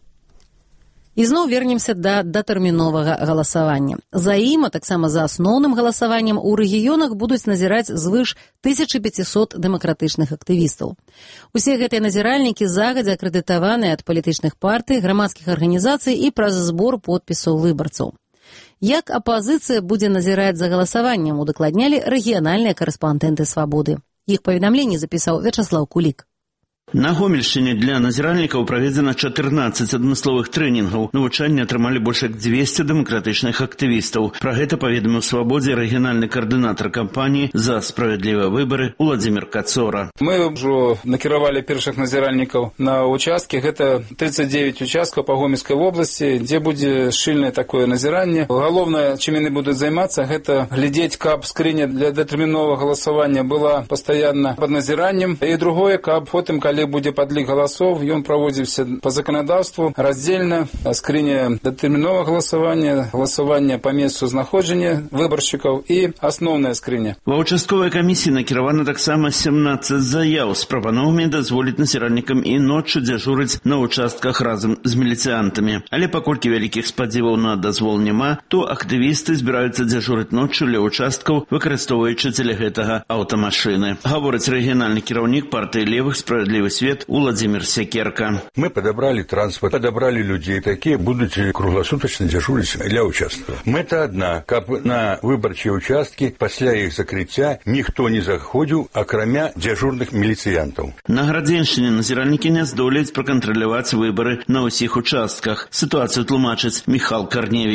І зноў вернемся да датэрміновага галасавання. За ім, а таксама за асноўным галасаваннем у рэгіёнах будуць назіраць звыш 1500 дэмакратычных актывістаў. Усе гэтыя назіральнікі загадзя акрэдытаваныя ад палітычных партый, грамадскіх арганізацый і праз збор подпісаў выбарцаў. Як апазіцыя будзе назіраць за галасаваннем, удакладнялі рэгіянальныя карэспандэнты «Свабоды». Іх паведамленне запісаў Вячаслаў Кулік. На Гомельшчыне для назіральнікаў праведзена 14 адмысловых трэнінгаў. Навучанне атрымалі больш як 200 дэмакратычных актывістаў. Пра гэта паведаміў «Свабодзе» рэгіянальны каардынатар кампаніі «За справядлівыя выбары» Уладзімір Кацора. Мы ўжо накіравалі першых назіральнікаў на участкі. Гэта 39 участкаў па Гомельскай вобласці, дзе будзе шчыльнае такое назіранне. Галоўнае, чым яны будуць займацца, гэта глядзець, каб скрыня для датэрміновага галасавання была пастаянна пад назіраннем. І другое, каб потым, калі будзе падлік галасоў, ён праводзіўся па заканадаўству раздзельна, скрыня датэрміновага галасавання, галасавання па месцу знаходжання выбаршчыкаў і асноўная скрыня. Ва ўчастковай камісіі накіравана таксама 17 заяў з прапановамі дазволіць назіральнікам і ноччу дзяжурыць на ўчастках разам з міліцыянтамі. Але паколькі вялікіх спадзіваў на дазвол няма, то актывісты збіраюцца дзяжурыць ноччу ля ўчасткаў, выкарыстоўваючы дзеля гэтага аўтамашыны. Гаворыць рэгіянальны кіраўнік партыі левых «Справядлівы свет» Уладзімір Сякерка. Мы подобрали транспорт, подобрали людей, такие будут круглосуточно дежурить для участков. Мэта одна, каб на выбарчыя участкі пасля іх закрыцця ніхто не заходзіў, акрамя дзяжурных міліцыянтаў. На Градзеншчыне назіральнікі не здолеюць пракантраляваць выбары на ўсіх участках. Сітуацыю тлумачыць Міхал Карневіч.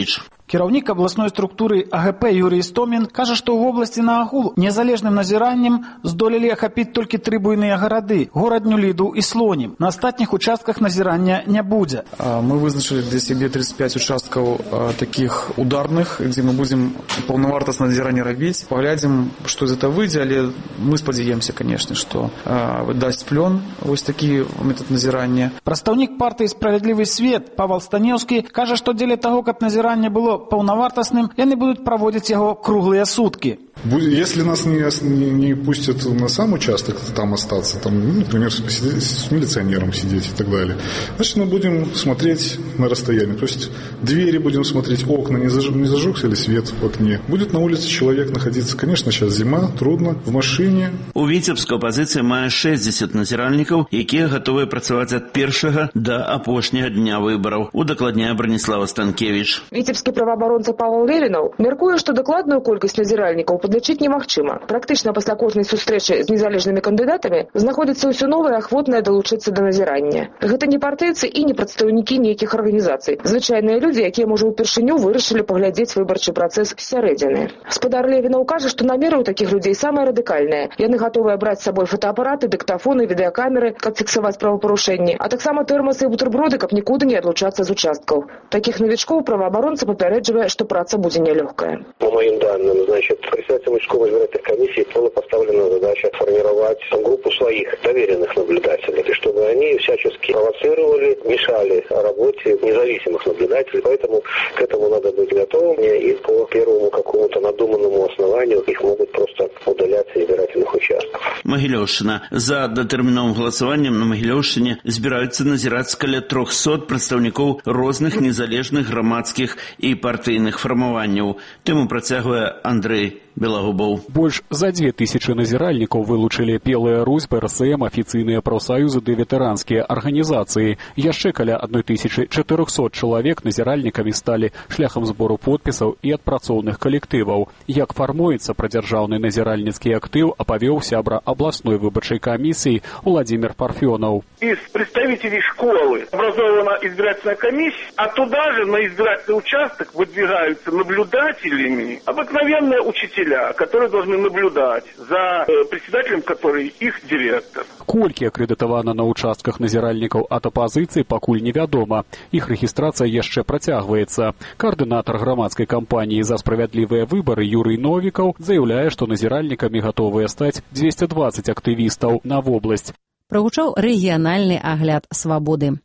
Кіраўнік абласной структуры АГП Юрий Истомин кажа, што ў вобласці на агул незалежным назіраннем здолелі ахапіць толькі 3 буйныя гарады – горад Нюліду і Слонім. На астатніх участках назірання не будзе. Мы вызначили для себе 35 участкаў таких ударных, где мы будем полновартаснае назіранне рабіць. Поглядзім, што з этого выйдзе, але мы спадзяемся, конечно, што дасць плён вось такі метод назірання. Прадстаўнік партыі «Справядлівы свет» Павел Станеўскі кажа, што дзеля таго, каб назіранне было паўнавартасным, яны будуць праводзіць яго круглыя суткі. Если нас не пустят на сам участок, там остаться, там, например, с милиционером сидеть и так далее, значит, мы будем смотреть на расстояние. То есть двери будем смотреть, окна, не зажегся ли свет в окне. Будет на улице человек находиться. Конечно, сейчас зима, трудно, в машине. У Віцебска апозіцыя мае 60 назіральнікаў, якія гатовыя працаваць ад першага да апошняга дня выбараў. Удакладняе Браніслава Станкевіч. Віцебскі праваабаронца Павел Левінаў мяркуе, што дакладную колькасць назіральнікаў падлічыць немагчыма. Практычна пасля кожнай сустрэчы з незалежнымі кандыдатамі знаходзяцца ўсё новыя ахвотныя далучыцца да назірання. Гэта не партыйцы і не прадстаўнікі нейкіх арганізацый. Звычайныя людзі, якія, можа, упершыню вырашылі паглядзець выбарчы працэс з сярэдзіны. Спадар Левінаў кажа, што намеры ў такіх людзей самыя радыкальныя. Яны гатовыя браць з сабой фотоапараты, дыктафоны, відэакамеры, каб фіксаваць правапарушэнні, а таксама тэрмасы і бутерброды, каб нікуды не адлучацца з участкаў. Такіх новічкоў праваабаронца папярэджвае, што праца будзе нелёгкая. По моим данным, председателем участковой избирательной комиссии была поставлена задача формировать группу своих доверенных наблюдателей, чтобы они всячески провоцировали, мешали работе независимых наблюдателей. Поэтому к этому надо быть готовым, и по первому какому-то надуманному основанию их могут просто удалять с избирательных участков. Магілёўшчына. За датэрміновым галасаваннем на Магілёўшчыне збіраюцца назіраць каля 300 прадстаўнікоў розных незалежных грамадскіх і партыйных фармаванняў. Тэму працягвае Андрэй Белагубоў. Больш за 2000 назіральнікаў вылучылі Белая Русь, БРСМ, афіцыйныя прафсаюзы ды ветэранскія арганізацыі. Яшчэ каля 1400 чалавек назіральнікамі сталі шляхам збору подпісаў і ад працоўных калектываў. Як фармуецца прадзяржаўны назіральніцкі актыў, апавёў сябра абласной выбарчай камісіі Владимир Парфёнов. Из представителей школы образована избирательная комиссия, а туда же на избирательный участок выдвигаются наблюдателями обыкновенные учителя, которые должны наблюдать за председателем, который их директор. Колькі акрэдытавана на участках назіральнікаў ад апазіцыі, пакуль невядома. Іх рэгістрацыя яшчэ працягваецца. Каардынатар грамадскай кампаніі «За справядлівыя выбары» Юрый Новікаў заяўляе, што назіральнікамі гатовыя стаць 220 актывістаў на вобласць. Прагучаў рэгіянальны агляд «Свабоды».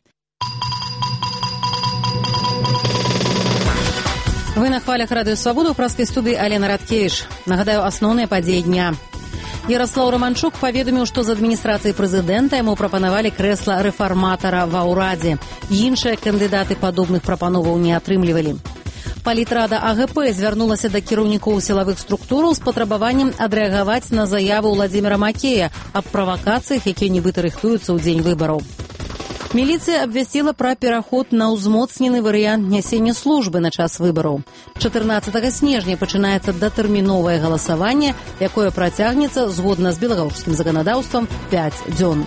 Вы на хвалях радыё «Свабода» ў праскай студыі Алена Радкевіч. Нагадаю, асноўныя падзеі дня. Ярослаў Романчук паведаміў, што з адміністрацыі прэзідэнта яму прапанавалі крэсла рэфарматара ва ўрадзе. Іншыя кандыдаты падобных прапановаў не атрымлівалі. Палітрада АГП звярнулася да кіраўнікоў сілавых структураў з патрабаваннем адрэагаваць на заяву Владзіміра Макея аб правакацыях, якія нібыта рыхтуюцца ў дзень выбараў. Міліцыя абвясціла пра пераход на ўзмоцнены варыянт нясення службы на час выбараў. 14 снежня пачынаецца датэрміновае галасаванне, якое працягнецца, згодна з беларускім заканадаўствам, 5 дзён.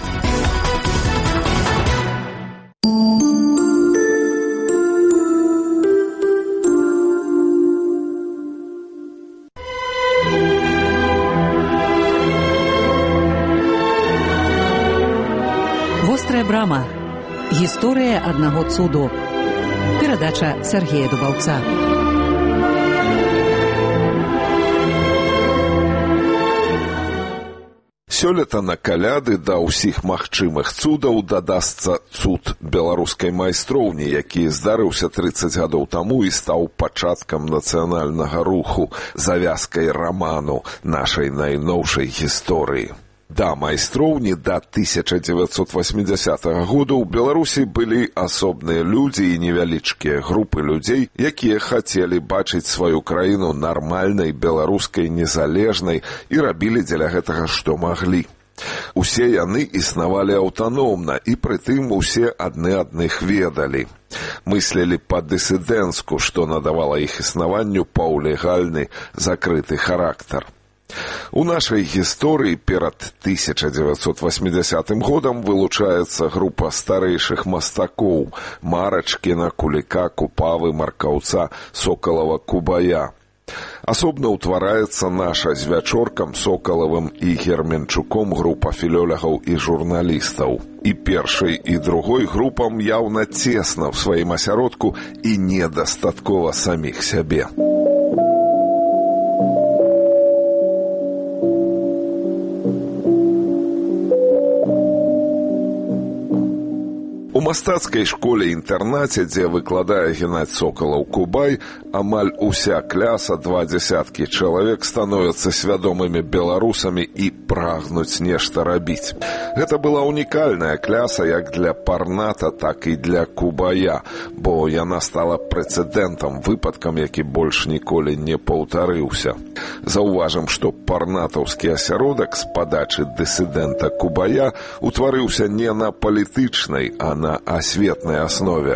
Вострая брама. Гісторыя аднаго цуду. Перадача Сергея Дубаўца. Сёлета на каляды да ўсіх магчымых цудаў дадасца цуд беларускай майстроўні, які здарыўся 30 гадоў таму і стаў пачаткам нацыянальнага руху, завязкай раману нашай найноўшай гісторыі. Да майстроўні да 1980 года ў Беларусі былі асобныя людзі і невялічкія групы людзей, якія хацелі бачыць сваю краіну нармальнай, беларускай, незалежнай і рабілі дзеля гэтага, што маглі. Усе яны існавалі аўтаномна і прытым усе адны адных ведалі. Мыслілі па-дысідэнцку, што надавала іх існаванню паўлегальны закрыты характар. У нашай гісторыі перад 1980 годам вылучаецца група старэйшых мастакоў Марачкіна, Куліка, Купавы, Маркаўца, Сокалава, Кубая. Асобна ўтвараецца наша з Вячоркам, Сокалавым і Герменчуком група філёлягаў і журналістаў. І першай, і другой групам яўна цесна ў сваім асяродку і недастаткова саміх сябе. У мастацкай школе-інтэрнаце, дзе выкладае Геннадзь Сокалаў Кубай, амаль уся кляса, 20 чалавек, становяцца свядомымі беларусамі і прагнуць нешта рабіць. Гэта была унікальная кляса як для Парната, так і для Кубая, бо яна стала прэцэдэнтам, выпадкам, які больш ніколі не паўтарыўся. Заўважым, што парнатаўскі асяродак з падачы дысідэнта Кубая утварыўся не на палітычнай, а на асветнай аснове.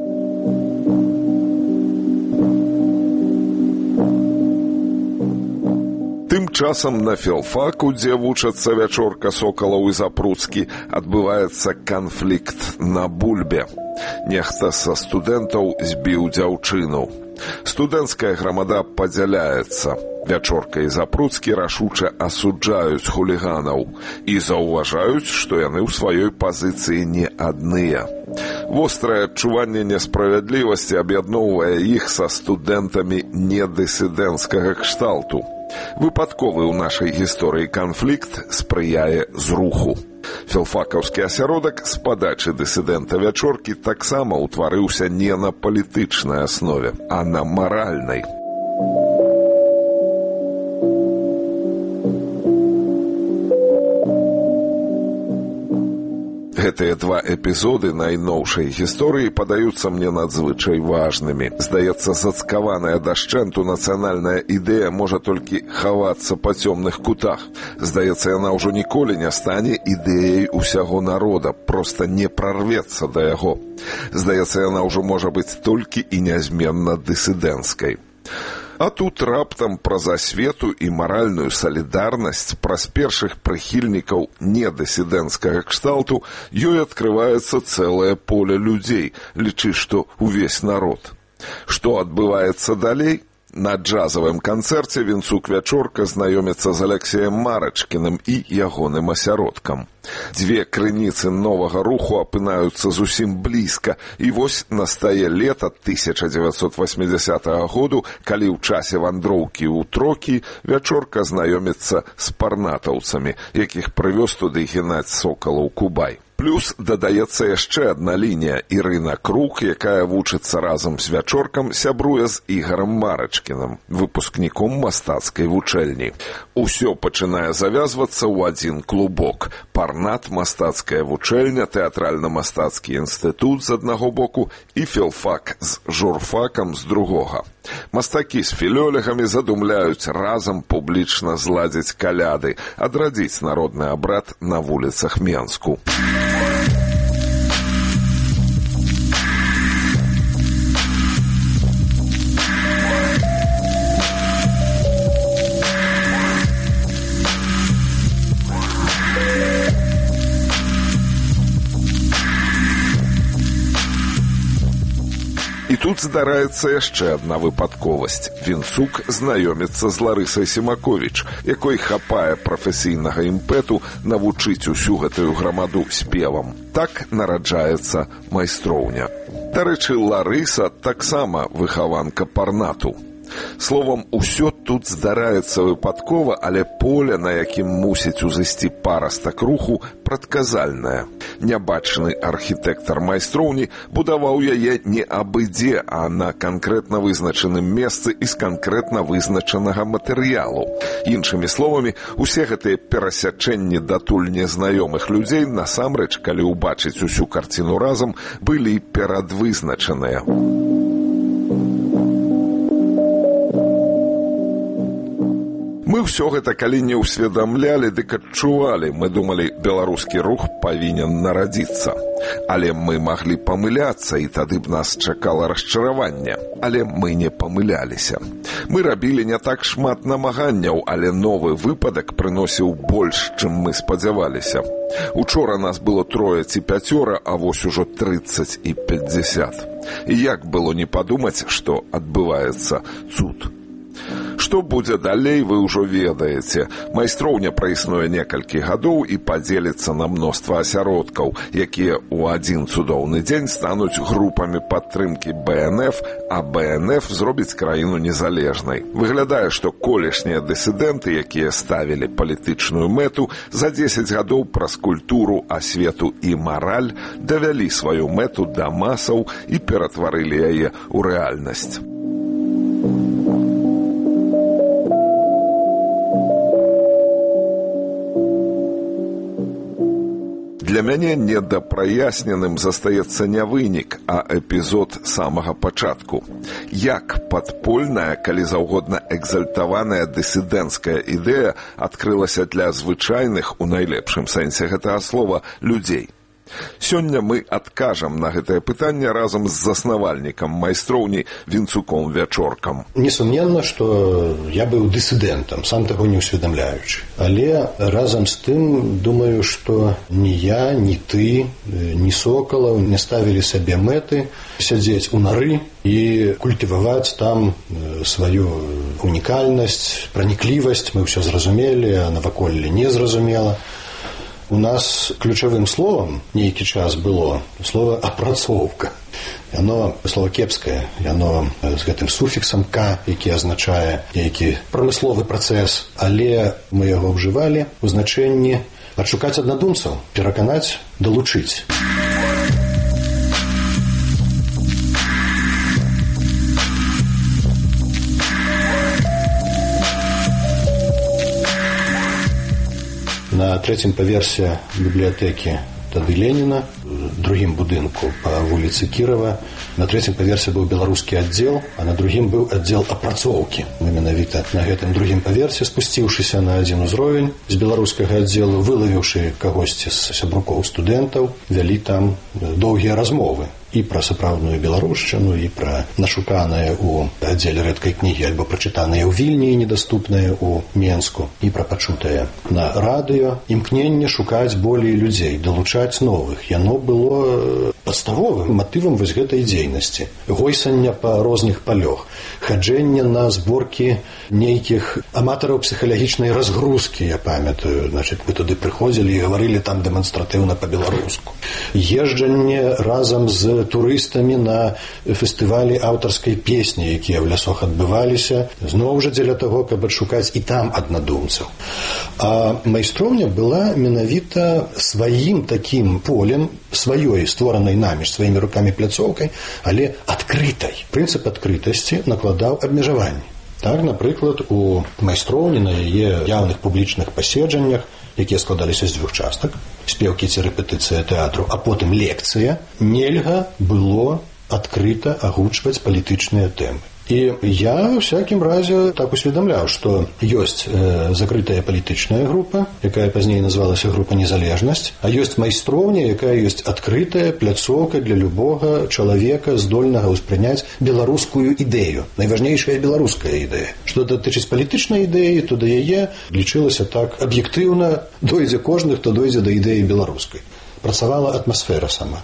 Тым часам на філфаку, дзе вучацца Вячорка, Сокалаў і Запруцкі, адбываецца канфлікт на бульбе. Нехта са студэнтаў збіў дзяўчыну. Студэнцкая грамада падзяляецца. Вячорка і Запруцкі рашуча асуджаюць хуліганаў і заўважаюць, што яны ў сваёй пазіцыі не адныя. Вострае адчуванне несправядлівасці аб'ядноўвае іх са студэнтамі недысідэнцкага кшталту. Выпадковы ў нашай гісторыі канфлікт спрыяе зруху. Філфакаўскі асяродак з падачы дысідэнта Вячоркі таксама ўтварыўся не на палітычнай аснове, а на маральнай. Гэтыя два эпізоды найноўшай гісторыі падаюцца мне надзвычай важнымі. Здаецца, зацкаваная дашчэнту нацыянальная ідэя можа толькі хавацца па цёмных кутах. Здаецца, яна ўжо ніколі не стане ідэяй усяго народа, проста не прарвецца да яго. Здаецца, яна ўжо можа быць толькі і нязменна дысідэнцкай. А тут раптам праз асвету і маральную салідарнасць, праз першых прыхільнікаў недысідэнцкага кшталту ёй адкрываецца цэлае поле людзей, лічы, што ўвесь народ. Што адбываецца далей? На джазавым канцэрце Вінцук Вячорка знаёміцца з Аляксеем Марачкіным і ягоным асяродкам. Дзве крыніцы новага руху апынаюцца зусім блізка, і вось настае лета 1980 году, калі ў часе вандроўкі ў Трокі Вячорка знаёміцца з парнатаўцамі, якіх прывёз туды Геннадзь Сокалаў Кубай. Плюс дадаецца яшчэ адна лінія – Ірына Крук, якая вучыцца разам з Вячоркам, сябруе з Ігарам Марачкіным, выпускніком мастацкай вучэльні. Усё пачынае завязвацца ў адзін клубок. Парнат, мастацкая вучэльня, тэатральна-мастацкі інстытут з аднаго боку і філфак з журфакам з другога. Мастакі з філёлягамі задумляюць разам публічна зладзіць каляды, адрадзіць народны абрад на вуліцах Менску. І тут здараецца яшчэ адна выпадковасць. Вінцук знаёміцца з Ларысай Сімаковіч, якой хапае прафесійнага імпэту навучыць усю гэтую грамаду спевам. Так нараджаецца майстроўня. Дарэчы, Ларыса таксама выхаванка Парнату. Словам, усё тут здараецца выпадкова, але поле, на якім мусіць узысці парастак руху, прадказальнае. Нябачны архітэктар майстроўні будаваў яе не абы-дзе, а на канкрэтна вызначаным месцы і з канкрэтна вызначанага матэрыялу. Іншымі словамі, усе гэтыя перасячэнні датуль незнаёмых людзей насамрэч, калі ўбачыць усю карціну разам, былі перадвызначаныя. Мы Мы ўсё гэта калі не ўсведамлялі, дык адчувалі. Мы думалі, беларускі рух павінен нарадзіцца. Але мы маглі памыляцца, і тады б нас чакала расчараванне. Але мы не памыляліся. Мы рабілі не так шмат намаганняў, але новы выпадак прыносіў больш, чым мы спадзяваліся. Учора нас было 3 ці 5, а вось ужо 30 і 50. І як было не падумаць, што адбываецца цуд. Што будзе далей, вы ўжо ведаеце. Майстроўня праіснуе некалькі гадоў і падзеліцца на мноства асяродкаў, якія ў адзін цудоўны дзень стануць групамі падтрымкі БНФ, а БНФ зробіць краіну незалежнай. Выглядае, што колішнія дысідэнты, якія ставілі палітычную мэту, за 10 гадоў праз культуру, асвету і мараль давялі сваю мэту да масаў і ператварылі яе ў рэальнасць. Для мяне недапраясненым застаецца не вынік, а эпізод самага пачатку. Як падпольная, калі заўгодна экзальтаваная дысідэнцкая ідэя адкрылася для звычайных, у найлепшым сэнсе гэтага слова, людзей. Сёння мы адкажам на гэтае пытанне разам з заснавальнікам майстроўні Вінцуком Вячоркам. Несумненна, што я быў дысідэнтам, сам таго не ўсведамляючы. Але разам з тым думаю, што ні я, ні ты, ні Сокалаў не ставілі сабе мэты сядзець у нары і культываваць там сваю унікальнасць, праніклівасць. Мы ўсё зразумелі, а наваколле не зразумела. У нас ключавым словам нейкі час было слово «апрацоўка». Яно слово кепскае, яно з гэтым суфіксам «к», які азначае нейкі прамысловы працэс, але мы яго ўжывалі ў значэнні адшукаць аднадумцаў, пераканаць, далучыць. На 3-м паверсе бібліятэкі тады Леніна, в другім будынку па вуліцы Кірова, на 3-м паверсе быў беларускі аддзел, а на другім быў аддзел апрацоўкі. Мы менавіта на гэтым другім паверсе, спусціўшыся на адзін узровень з беларускага аддзелу, вылавіўшы кагосьці з сябрукоў студэнтаў, вялі там доўгія размовы і пра сапраўдную беларушчыну, і пра нашуканае ў аддзеле рэдкай кнігі альбо прачытанае ў Вільні і недаступнае ў Менску, і пра пачутае на радыё. Імкненне шукаць болей людзей, далучаць новых. Яно было падставовым матывам вось гэтай дзейнасці. Гойсання па розных палёх, хаджэнне на зборкі нейкіх аматараў псіхалагічнай разгрузкі, я памятаю. Значит, мы туды прыходзілі і гаварылі там дэманстратыўна па-беларуску. Езджанне разам з турыстамі на фестывалі аўтарскай песні, якія ў лясах адбываліся, зноў жа дзеля таго, каб адшукаць і там аднадумцаў. А майстроўня была менавіта сваім такім полем, сваёй створанай намі, сваімі рукамі пляцоўкай, але адкрытай. Прынцып адкрытасці накладаў абмежаванні. Так, напрыклад, у майстроўні на яе яўных публічных паседжаннях, якія складаліся з 2 частак, спеўкі ці рэпетыцыя тэатру, а потым лекцыя, нельга было адкрыта агучваць палітычныя тэмы. І я ў всякім разе так усведамляў, што ёсць закрытая палітычная група, якая пазней назвалася група «Незалежнасць», а ёсць майстроўня, якая ёсць адкрытая пляцоўка для любога чалавека, здольнага ўспрыняць беларускую ідэю. Найважнейшая беларуская ідэя. Што датычыць палітычнай ідэі, то да яе лічылася так аб'ектыўна, дойдзе кожны, хто дойдзе да ідэі беларускай. Працавала атмасфера сама.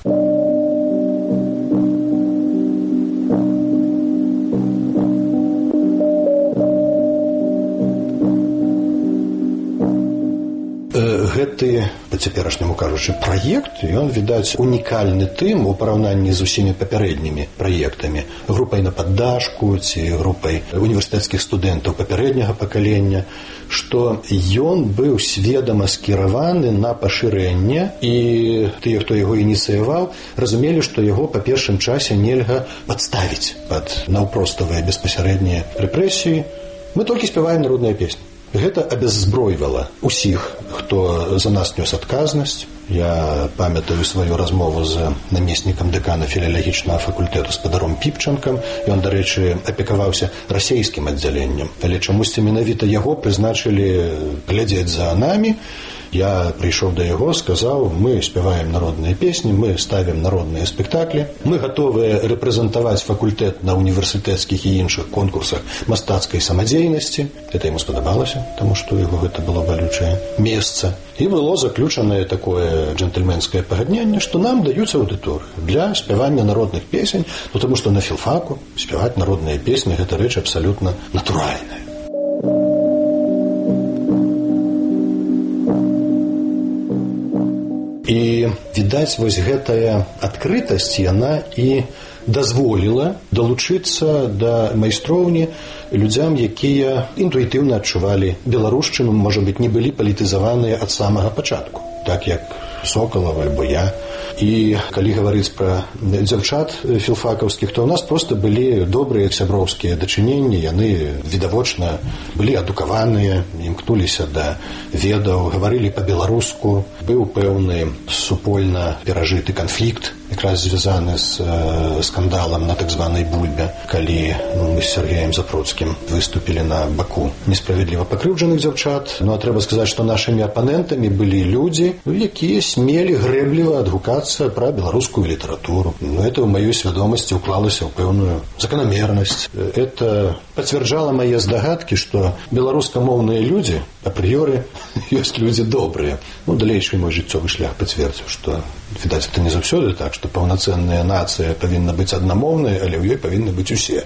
Гэты, па-цяперашняму кажучы, праект, ён, відаць, унікальны тым у параўнанні з усімі папярэднімі праектамі, групай на паддашку ці групай універсітэцкіх студэнтаў папярэдняга пакалення, што ён быў сведама скіраваны на пашырэнне, і тыя, хто яго ініцыяваў, разумелі, што яго па першым часе нельга падставіць пад наўпроставыя беспасярэднія рэпрэсіі. Мы толькі спяваем народныя песні. Гэта абяззбройвала усіх, хто за нас нёс адказнасць. Я памятаю сваю размову з намеснікам дэкана філалагічнага факультэту спадаром Піпчанкам. Ён, дарэчы, апекаваўся расейскім аддзяленнем. Але чамусьці менавіта яго прызначылі глядзець за намі. Я прыйшоў да яго, сказаў, мы спяваем народныя песні, мы ставім народныя спектаклі, мы гатовыя рэпрэзентаваць факультэт на універсітэцкіх і іншых конкурсах мастацкай самадзейнасці. Это яму спадабалася, таму што у яго гэта было балючае месца. І было заключанае такое джентльменскае пагадненне, што нам даюць аўдыторыю для спявання народных песень, таму што на філфаку спяваць народныя песні – гэта рэч абсалютна натуральная. І, відаць, вось гэтая адкрытасць, яна і дазволіла далучыцца да майстроўні людзям, якія інтуітыўна адчувалі беларушчыну, можа быць, не былі палітызаваныя ад самага пачатку, так як Соколов альбо я. І калі гаварыць пра дзяўчат філфакаўскіх, то ў нас проста былі добрыя сяброўскія дачыненні, яны відавочна былі адукаваныя, імкнуліся да ведаў, гаварылі па-беларуску, быў пэўны супольна перажыты канфлікт, якраз звязаны з скандалам на так званай Бульбе, калі мы з Сергеем Запруцкім выступілі на баку несправядліва пакрыўджаных дзяўчат. Ну, а трэба сказаць, што нашымі апанентамі былі людзі, якія смелі грэбліва адгукацца пра беларускую літаратуру. Ну, это ў маёй свядомасці ўклалася ў пэўную заканамернасць. Это пацвярджала мае здагадкі, што беларускамоўныя людзі апрыёры ёсць людзі добрыя. Ну, далейшы мой жыццёвы шлях пацвердзіў, што, відаць, это не заўсёды так, што паўнацэнная нацыя павінна быць аднамоўнай, але ў ёй павінны быць усе.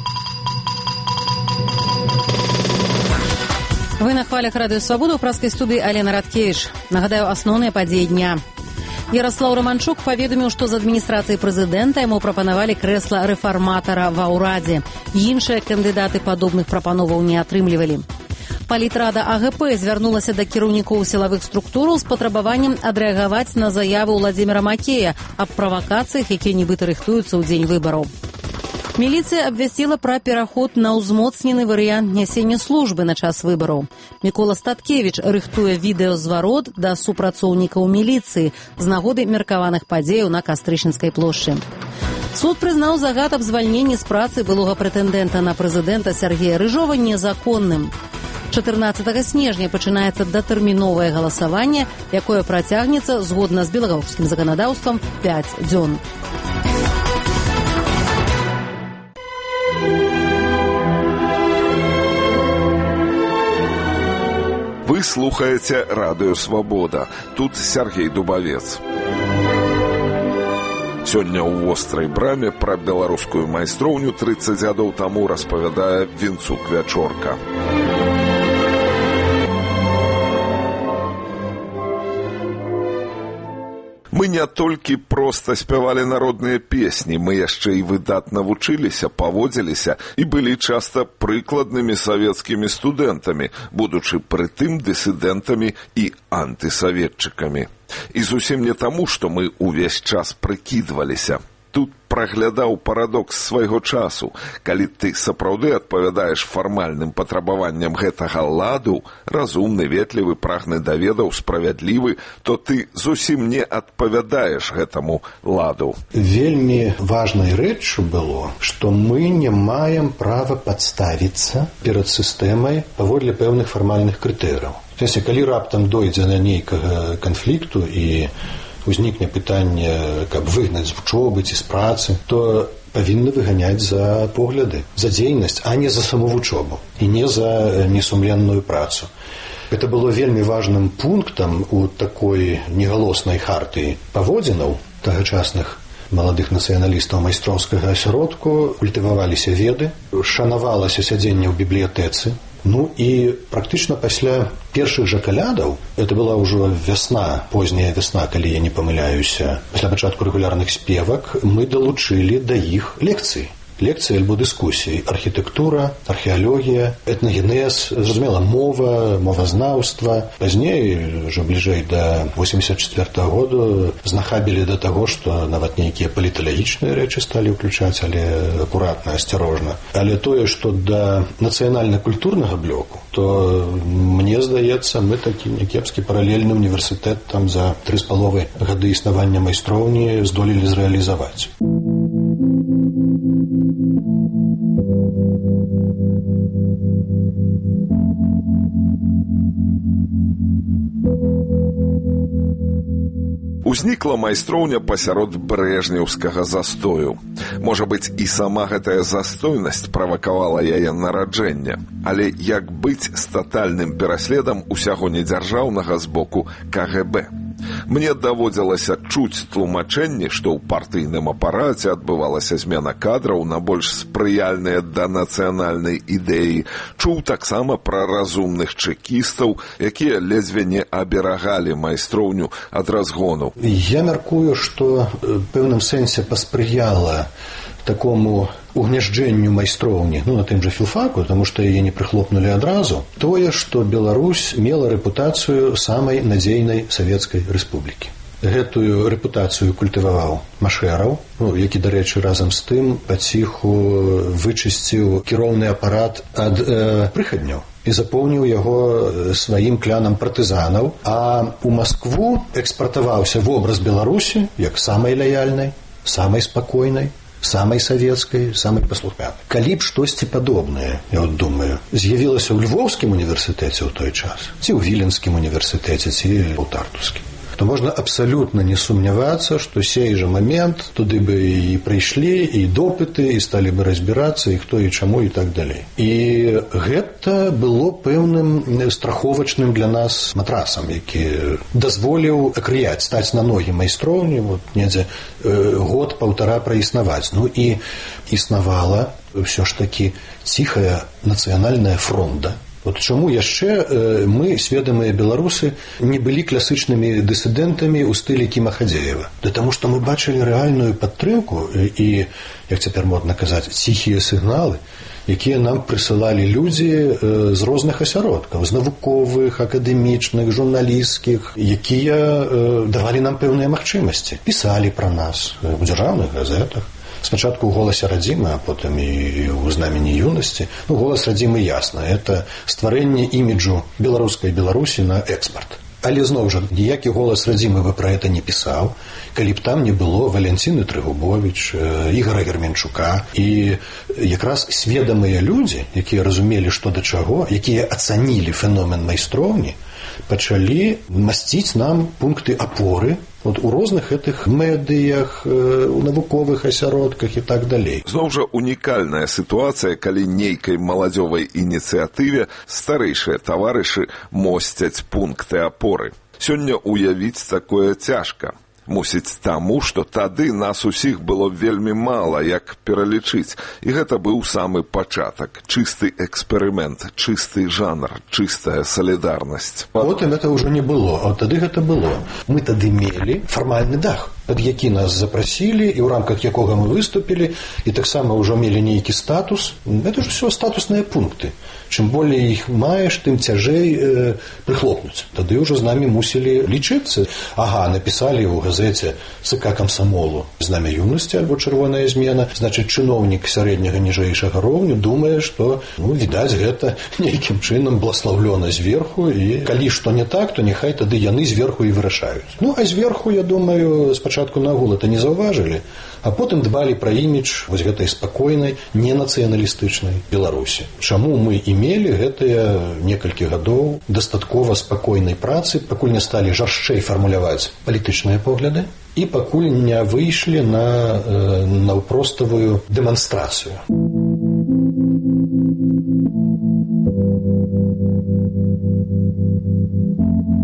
Вы на хвалях Радыё Свабода, ў праскай студыі Алена Радкевіч. Нагадаю, асноўныя падзеі дня. Ярослаў Романчук паведаміў, што з адміністрацыі прэзідэнта яму прапанавалі крэсла рэфарматара ва ўрадзе. Іншыя кандыдаты падобных прапановаў не атрымлівалі. Палітрада АГП звярнулася да кіраўнікоў сілавых структураў з патрабаваннем адрэагаваць на заяву Владзіміра Макея аб правакацыях, якія нібыта рыхтуюцца ў дзень выбараў. Міліцыя абвясціла пра пераход на ўзмоцнены варыянт нясення службы на час выбараў. Мікола Статкевіч рыхтуе відэазварот да супрацоўнікаў міліцыі з нагоды меркаваных падзеяў на Кастрычніцкай плошчы. Суд прызнаў загад аб звальненні з працы былога прэтэндэнта на прэзідэнта Сергея Рыжова незаконным. 14 снежня пачынаецца датэрміновае галасаванне, якое працягнецца згодна з беларускім заканадаўствам 5 дзён. Вы слухаеце Радыё Свабода. Тут Сергей Дубавец. Сёння ў вострай браме пра беларускую майстроўню 30 гадоў таму распавядае Вінцук Вячорка. Мы не толькі проста спявалі народныя песні, мы яшчэ і выдатна вучыліся, паводзіліся і былі часта прыкладнымі савецкімі студэнтамі, будучы прытым дысідэнтамі і антысаветчыкамі. І зусім не таму, што мы ўвесь час прыкідваліся. Тут праглядаў парадокс свайго часу. Калі ты сапраўды адпавядаеш фармальным патрабаванням гэтага ладу, разумны, ветлівы, прагны да ведаў, справядлівы, то ты зусім не адпавядаеш гэтаму ладу. Вельмі важнай рэччу было, што мы не маем права падставіцца перад сістэмай паводле пэўных фармальных крытэрыяў. Калі раптам дойдзе на нейкага канфлікту і узнікне пытанне, каб выгнаць з вучобы ці з працы, то павінны выганяць за погляды, за дзейнасць, а не за саму вучобу і не за несумленную працу. Это было вельмі важным пунктам у такой негалоснай хартыі паводзінаў тагачасных маладых нацыяналістаў майстроўскага асяродку. Культываваліся веды, шанавалася сядзенне ў бібліятэцы. Ну і практычна пасля першых жа калядаў, это была ўжо вясна, позняя вясна, калі я не памыляюся, пасля пачатку рэгулярных спевак, мы далучылі да іх лекцыі. лекцыі альбо дыскусіі. Архітэктура, археалогія, этнагенез, зразумела, мова, мовазнаўства. Пазней, уже бліжэй да 84-го году, знахабілі да таго, што нават нейкія паліталагічныя рэчы сталі ўключаць, але акуратна, асцярожна. Але тое, што да нацыянальна-культурнага блоку, то мне здаецца, мы такі някепскі паралельны універсітэт там за 3,5 гады існавання майстроўні здолелі зрэалізаваць. Узнікла майстроўня пасярод брэжнеўскага застою. Можа быць, і сама гэтая застойнасць правакавала яе нараджэнне, але як быць з татальным пераследам усяго недзяржаўнага з боку КГБ? Мне даводзілася чуць тлумачэнні, што ў партыйным апараце адбывалася змена кадраў на больш спрыяльныя да нацыянальнай ідэі. Чуў таксама пра разумных чэкістаў, якія ледзьве не аберагалі майстроўню ад разгону. Я мяркую, што ў пэўным сэнсе паспрыяла такому угнязджэнню майстроўні, на тым жа філфаку, таму што яе не прыхлопнулі адразу, тое, што Беларусь мела рэпутацыю самай надзейнай савецкай рэспублікі. Гэтую рэпутацыю культываваў Машэраў, які, дарэчы, разам з тым паціху вычысціў кіроўны апарат ад прыхадняў і запоўніў яго сваім клянам партызанаў, а ў Маскву экспартаваўся вобраз Беларусі як самай лаяльнай, самай спакойнай, самай савецкай, самай паслухмянай. Калі б штосьці падобнае, я думаю, з'явілася ў Львоўскім універсітэце ў той час, ці ў Віленскім універсітэце, ці ў Тартускім, то можна абсалютна не сумнявацца, што сей жа момент туды бы і прыйшлі, і допыты, і сталі бы разбірацца, і хто, і чаму, і так далей. І гэта было пэўным страховачным для нас матрасам, які дазволіў акрыяць, стаць на ногі майстроўні, недзе год-паўтара праіснаваць. І існавала ўсё ж такі ціхая нацыянальная фронта. Чаму яшчэ мы, сведамыя беларусы, не былі класычнымі дысідэнтамі ў стылі Кіма Хадзеева? Таму што мы бачылі рэальную падтрымку і, як цяпер модна казаць, ціхія сігналы, якія нам прысылалі людзі з розных асяродкаў, з навуковых, акадэмічных, журналісцкіх, якія давалі нам пэўныя магчымасці, пісалі пра нас у дзяржаўных газетах. Спачатку ў «Голасе радзімы», а потым і ў «Знамені юнасці». «Голас радзімы» ясна, это стварэнне іміджу беларускай Беларусі на экспарт. Але зноў жа, ніякі «Голас радзімы» бы пра гэта не пісаў, калі б там не было Валянціны Трыгубовіч, Ігара Герменчука. І якраз сведамыя людзі, якія разумелі, што да чаго, якія ацанілі феномен майстроўні, пачалі масціць нам пункты апоры у розных гэтых медыях, у навуковых асяродках і так далей. Зноў жа унікальная сітуацыя, калі нейкай маладзёвай ініцыятыве старэйшыя таварышы мосцяць пункты апоры. Сёння уявіць такое цяжка. Мусіць таму, што тады нас усіх было вельмі мала, як пералічыць. І гэта быў самы пачатак. Чысты эксперымент, чысты жанр, чыстая салідарнасць. Потым гэта ўжо не было, а тады гэта было. Мы тады мелі фармальны дах, пад які нас запрасілі і ў рамках якога мы выступілі, і таксама ўжо мелі нейкі статус. Гэта ж усё статусныя пункты. Чым болей іх маеш, тым цяжэй прыхлопнуць. Тады ўжо з намі мусілі лічыцца. Напісалі ў газеце ЦК камсамолу «Знамя юнасці» альбо «Чырвоная змена». Значыць, чыноўнік сярэдняга ніжэйшага роўню думае, што, відаць, гэта нейкім чынам бласлаўлёна зверху, і калі што не так, то няхай тады яны зверху і вырашаюць. А зверху, я думаю, спачатку нагул это не заўважылі, а потым дбалі пра імідж вось гэтай спакойнай, ненацыяналістычнай Беларусі. Чаму мы і мелі гэтыя некалькі гадоў дастаткова спакойнай працы, пакуль не сталі жаршчэй фармуляваць палітычныя погляды і пакуль не выйшлі на наўпроставую дэманстрацыю.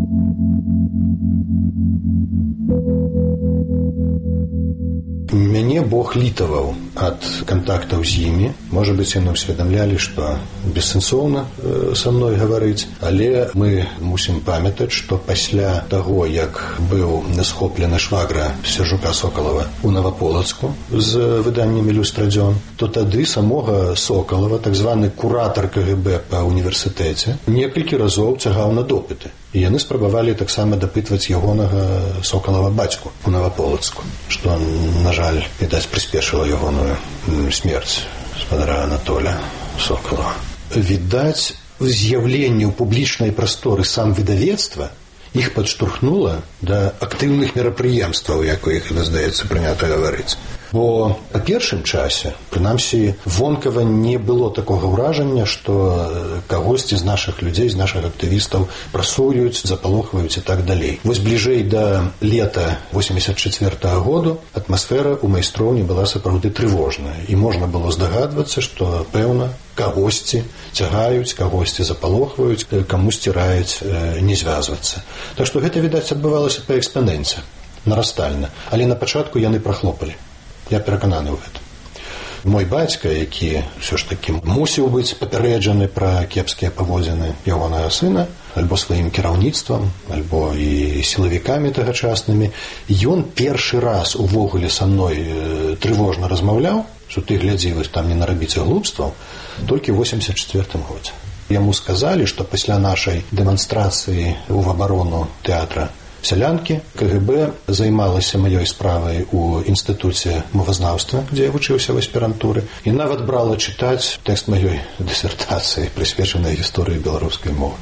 Мяне мяне Бог літаваў ад кантактаў з імі. Можа быць, яны ўсведамлялі, што бессэнсоўна са мной гаварыць, але мы мусім памятаць, што пасля таго, як быў схоплены швагра Сержука Сокалова у Новополацку з выданнямі «Люстрадзён», то тады самога Сокалова, так званы куратар КГБ па універсітэце, некалькі разоў цягаў на допыты. І яны спрабавалі таксама дапытваць ягонага Сокалова бацьку у Новополацку, што, на жаль, відаць, прыспешыла ягоную смерць спадара Анатоля Сокалова. Відаць, з'яўленне ў публічнай прасторы сам выдавецтва іх падштурхнула да актыўных мерапрыемстваў, як у іх, здаецца, прынята гаварыць. Бо па першым часе, прынамсі, вонкава не было такога ўражання, што кагосьці з нашых людзей, з нашых актывістаў прасуюць, запалохваюць і так далей. Вось бліжэй да лета 84-го году атмасфера ў майстроўні была сапраўды трывожная, і можна было здагадвацца, што, пэўна, кагосьці цягаюць, кагосьці запалохваюць, камусьці раяць не звязвацца. Так што гэта, відаць, адбывалася па экспаненце, нарастальна, але на пачатку яны прахлопалі. Я перакананы ў гэта. Мой бацька, які ўсё ж такі мусіў быць папярэджаны пра кепскія паводзіны ягонага сына, альбо сваім кіраўніцтвам, альбо і сілавікамі тагачаснымі, ён першы раз увогуле са мной трывожна размаўляў, што ты глядзі, вось там не нарабіце глупстваў, толькі ў 84-м годзе. Яму сказалі, што пасля нашай дэманстрацыі ў абарону тэатра «Сялянкі» КГБ займалася маёй справай у інстытуце мовазнаўства, дзе я вучыўся ў аспірантуры, і нават брала чытаць тэкст маёй дысертацыі, прысвечанай гісторыі беларускай мовы.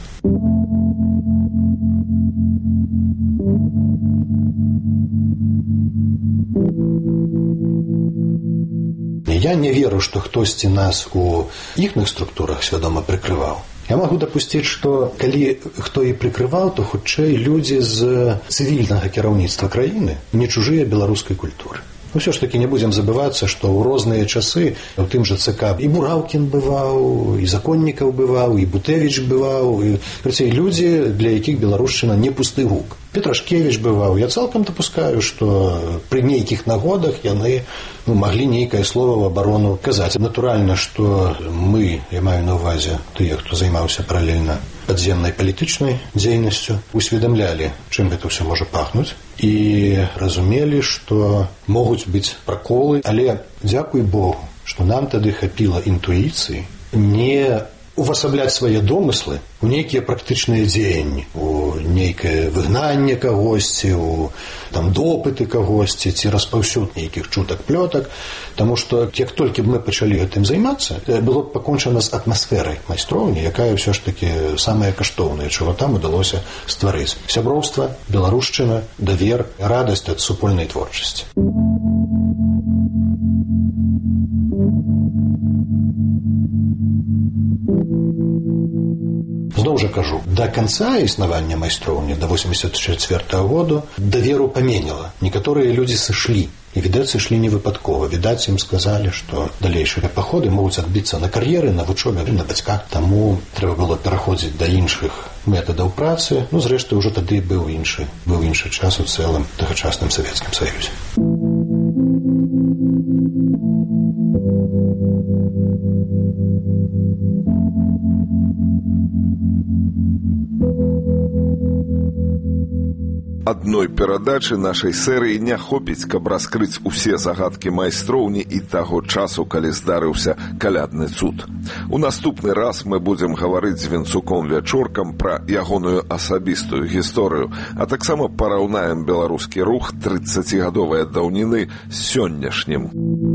Я не веру, што хтосьці нас у іхных структурах свядома прыкрываў. Я магу дапусціць, што калі хто і прыкрываў, то хутчэй людзі з цывільнага кіраўніцтва краіны, не чужыя беларускай культуры. Усё ж такі не будзем забывацца, што ў розныя часы у тым жа ЦК і Мураўкін бываў, і Законнікаў бываў, і Бутэвіч бываў, і людзі, для якіх беларушчына не пусты гук. Петрашкевіч бываў. Я цалкам дапускаю, што пры нейкіх нагодах яны маглі нейкае слова ў абарону казаць. Натуральна, што мы, я маю на ўвазе тыя, хто займаўся паралельна падземнай палітычнай дзейнасцю, усведамлялі, чым гэта ўсё можа пахнуць, і разумелі, што могуць быць праколы, але дзякуй Богу, што нам тады хапіла інтуіцыі не увасабляць свае домыслы у нейкія практычныя дзеянні, у нейкае выгнанне кагосьці, у допыты кагосьці ці распаўсюд нейкіх чутак-плётак, таму што як толькі б мы пачалі гэтым займацца, было б пакончана з атмасферай майстроўні, якая ўсё ж такі самая каштоўная, чаго там удалося стварыць. Сяброўства, беларушчына, давер, радасць ад супольнай творчасці. Зноў жа кажу, да канца існавання майстроўні, да 84-го году, даверу паменяла. Некаторыя людзі сышлі. І, відаць, сышлі не выпадкова. Відаць, ім сказалі, што далейшыя паходы могуць адбіцца на кар'еры, на вучобе, на бацьках. Таму трэба было пераходзіць да іншых метадаў працы. Зрэшты, ўжо тады быў іншы час у цэлым тагачасным Савецкім Саюзе. Адной перадачы нашай серыі не хопіць, каб раскрыць усе загадкі майстроўні і таго часу, калі здарыўся калядны цуд. У наступны раз мы будзем гаварыць з Вінцуком Вячоркам пра ягоную асабістую гісторыю, а таксама параўнаем беларускі рух 30гадовай даўніны з сённяшнім.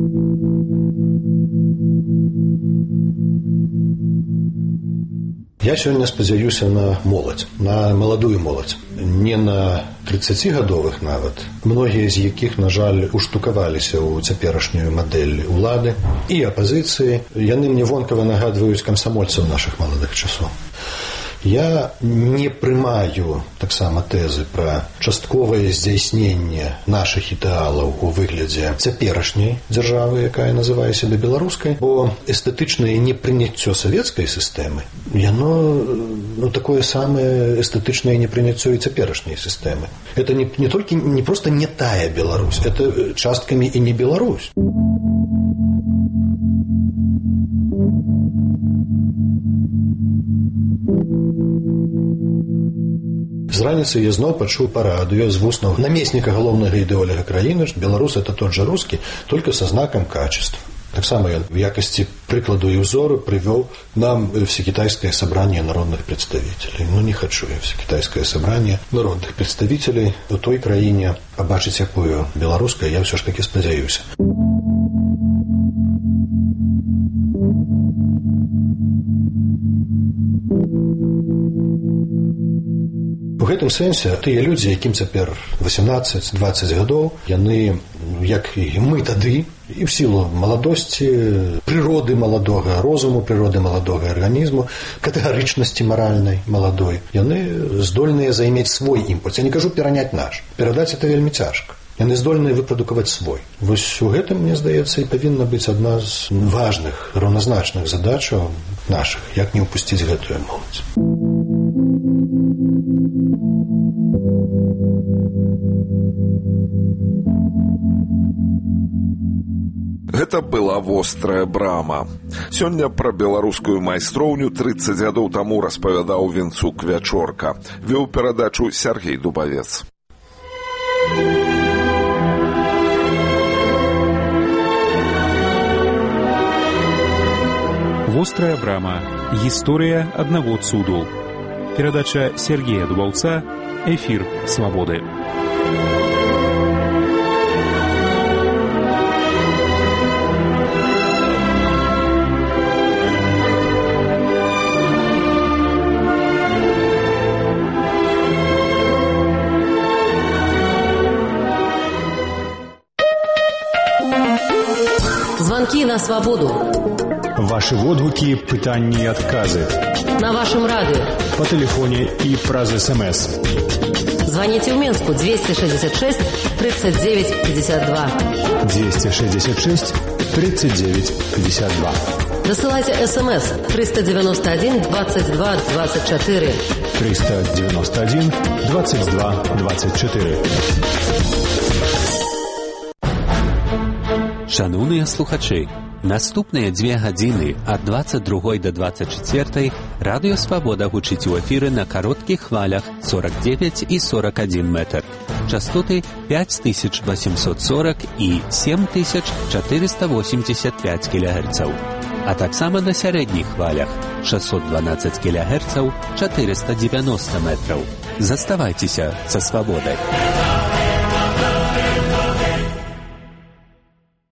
Я сёння спадзяюся на моладзь, на маладую моладзь, не на 30гадовых нават, многія з якіх, на жаль, уштукаваліся ў цяперашнюю мадэль улады і апазіцыі. Яны мне вонкава нагадваюць камсамольцаў нашых маладых часоў. Я не прымаю таксама тэзы пра частковае здзяйсненне нашых ідэалаў у выглядзе цяперашняй дзяржавы, якая называе сябе беларускай, бо эстэтычнае непрыняццё савецкай сістэмы, яно такое самае эстэтычнае непрыняццё і цяперашняй сістэмы. Это не толькі не проста не тая Беларусь, это часткамі і не Беларусь. З раніцы я зноў пачуў па радыё з вуснаў намесніка галоўнага ідэоляга краіны, што беларус это тот жа рускі, только со знаком качества. Таксама ён в якасці прыкладу і ўзору прывёў нам Всекитайское собрание народных представителей. Не хочу я Всекитайское собрание народных представителей у той краіне. Пабачыць, якую беларуская, я ўсё ж таки спадзяюся. У гэтым сэнсе тыя людзі, якім цяпер 18-20 гадоў, яны, як і мы тады, і в силу маладосці, прыроды маладога розуму, прыроды маладога арганізму, катэгарычнасці маральнай маладой, яны здольныя займець свой імпульс. Я не кажу пераняць наш. Перадаць это вельмі цяжка. Яны здольныя выпрадукаваць свой. Вось у гэтым, мне здаецца, і павінна быць адна з важных, раўназначных задачаў нашых, як не ўпусціць гэтую моладзь. Гэта была вострая брама. Сёння пра беларускую майстроўню 30 гадоў таму распавядаў Вінцук Вячорка. Вёў перадачу Сергей Дубавец. Вострая брама. Гісторыя аднаго цуду. Перадача Сергея Дубаўца. Эфір Свабоды. Звонки на свободу. Ваши водгуки, пытанні і адказы. На вашем радио. По телефоне и праз СМС. Звоните в Минску 266 39 52. 266 39 52. Досылайте СМС 391 22 24. 391 22 24. Шановні слухачі, наступныя 2 гадзіны ад 22 до 24 Радыё Свабода гучыць у эфіры на кароткіх хвалях 49 і 41 метр. Частоты 5840 і 7485 кГц. А таксама на сярэдніх хвалях 612 кГц 490 метраў. Заставайцеся са Свабодай.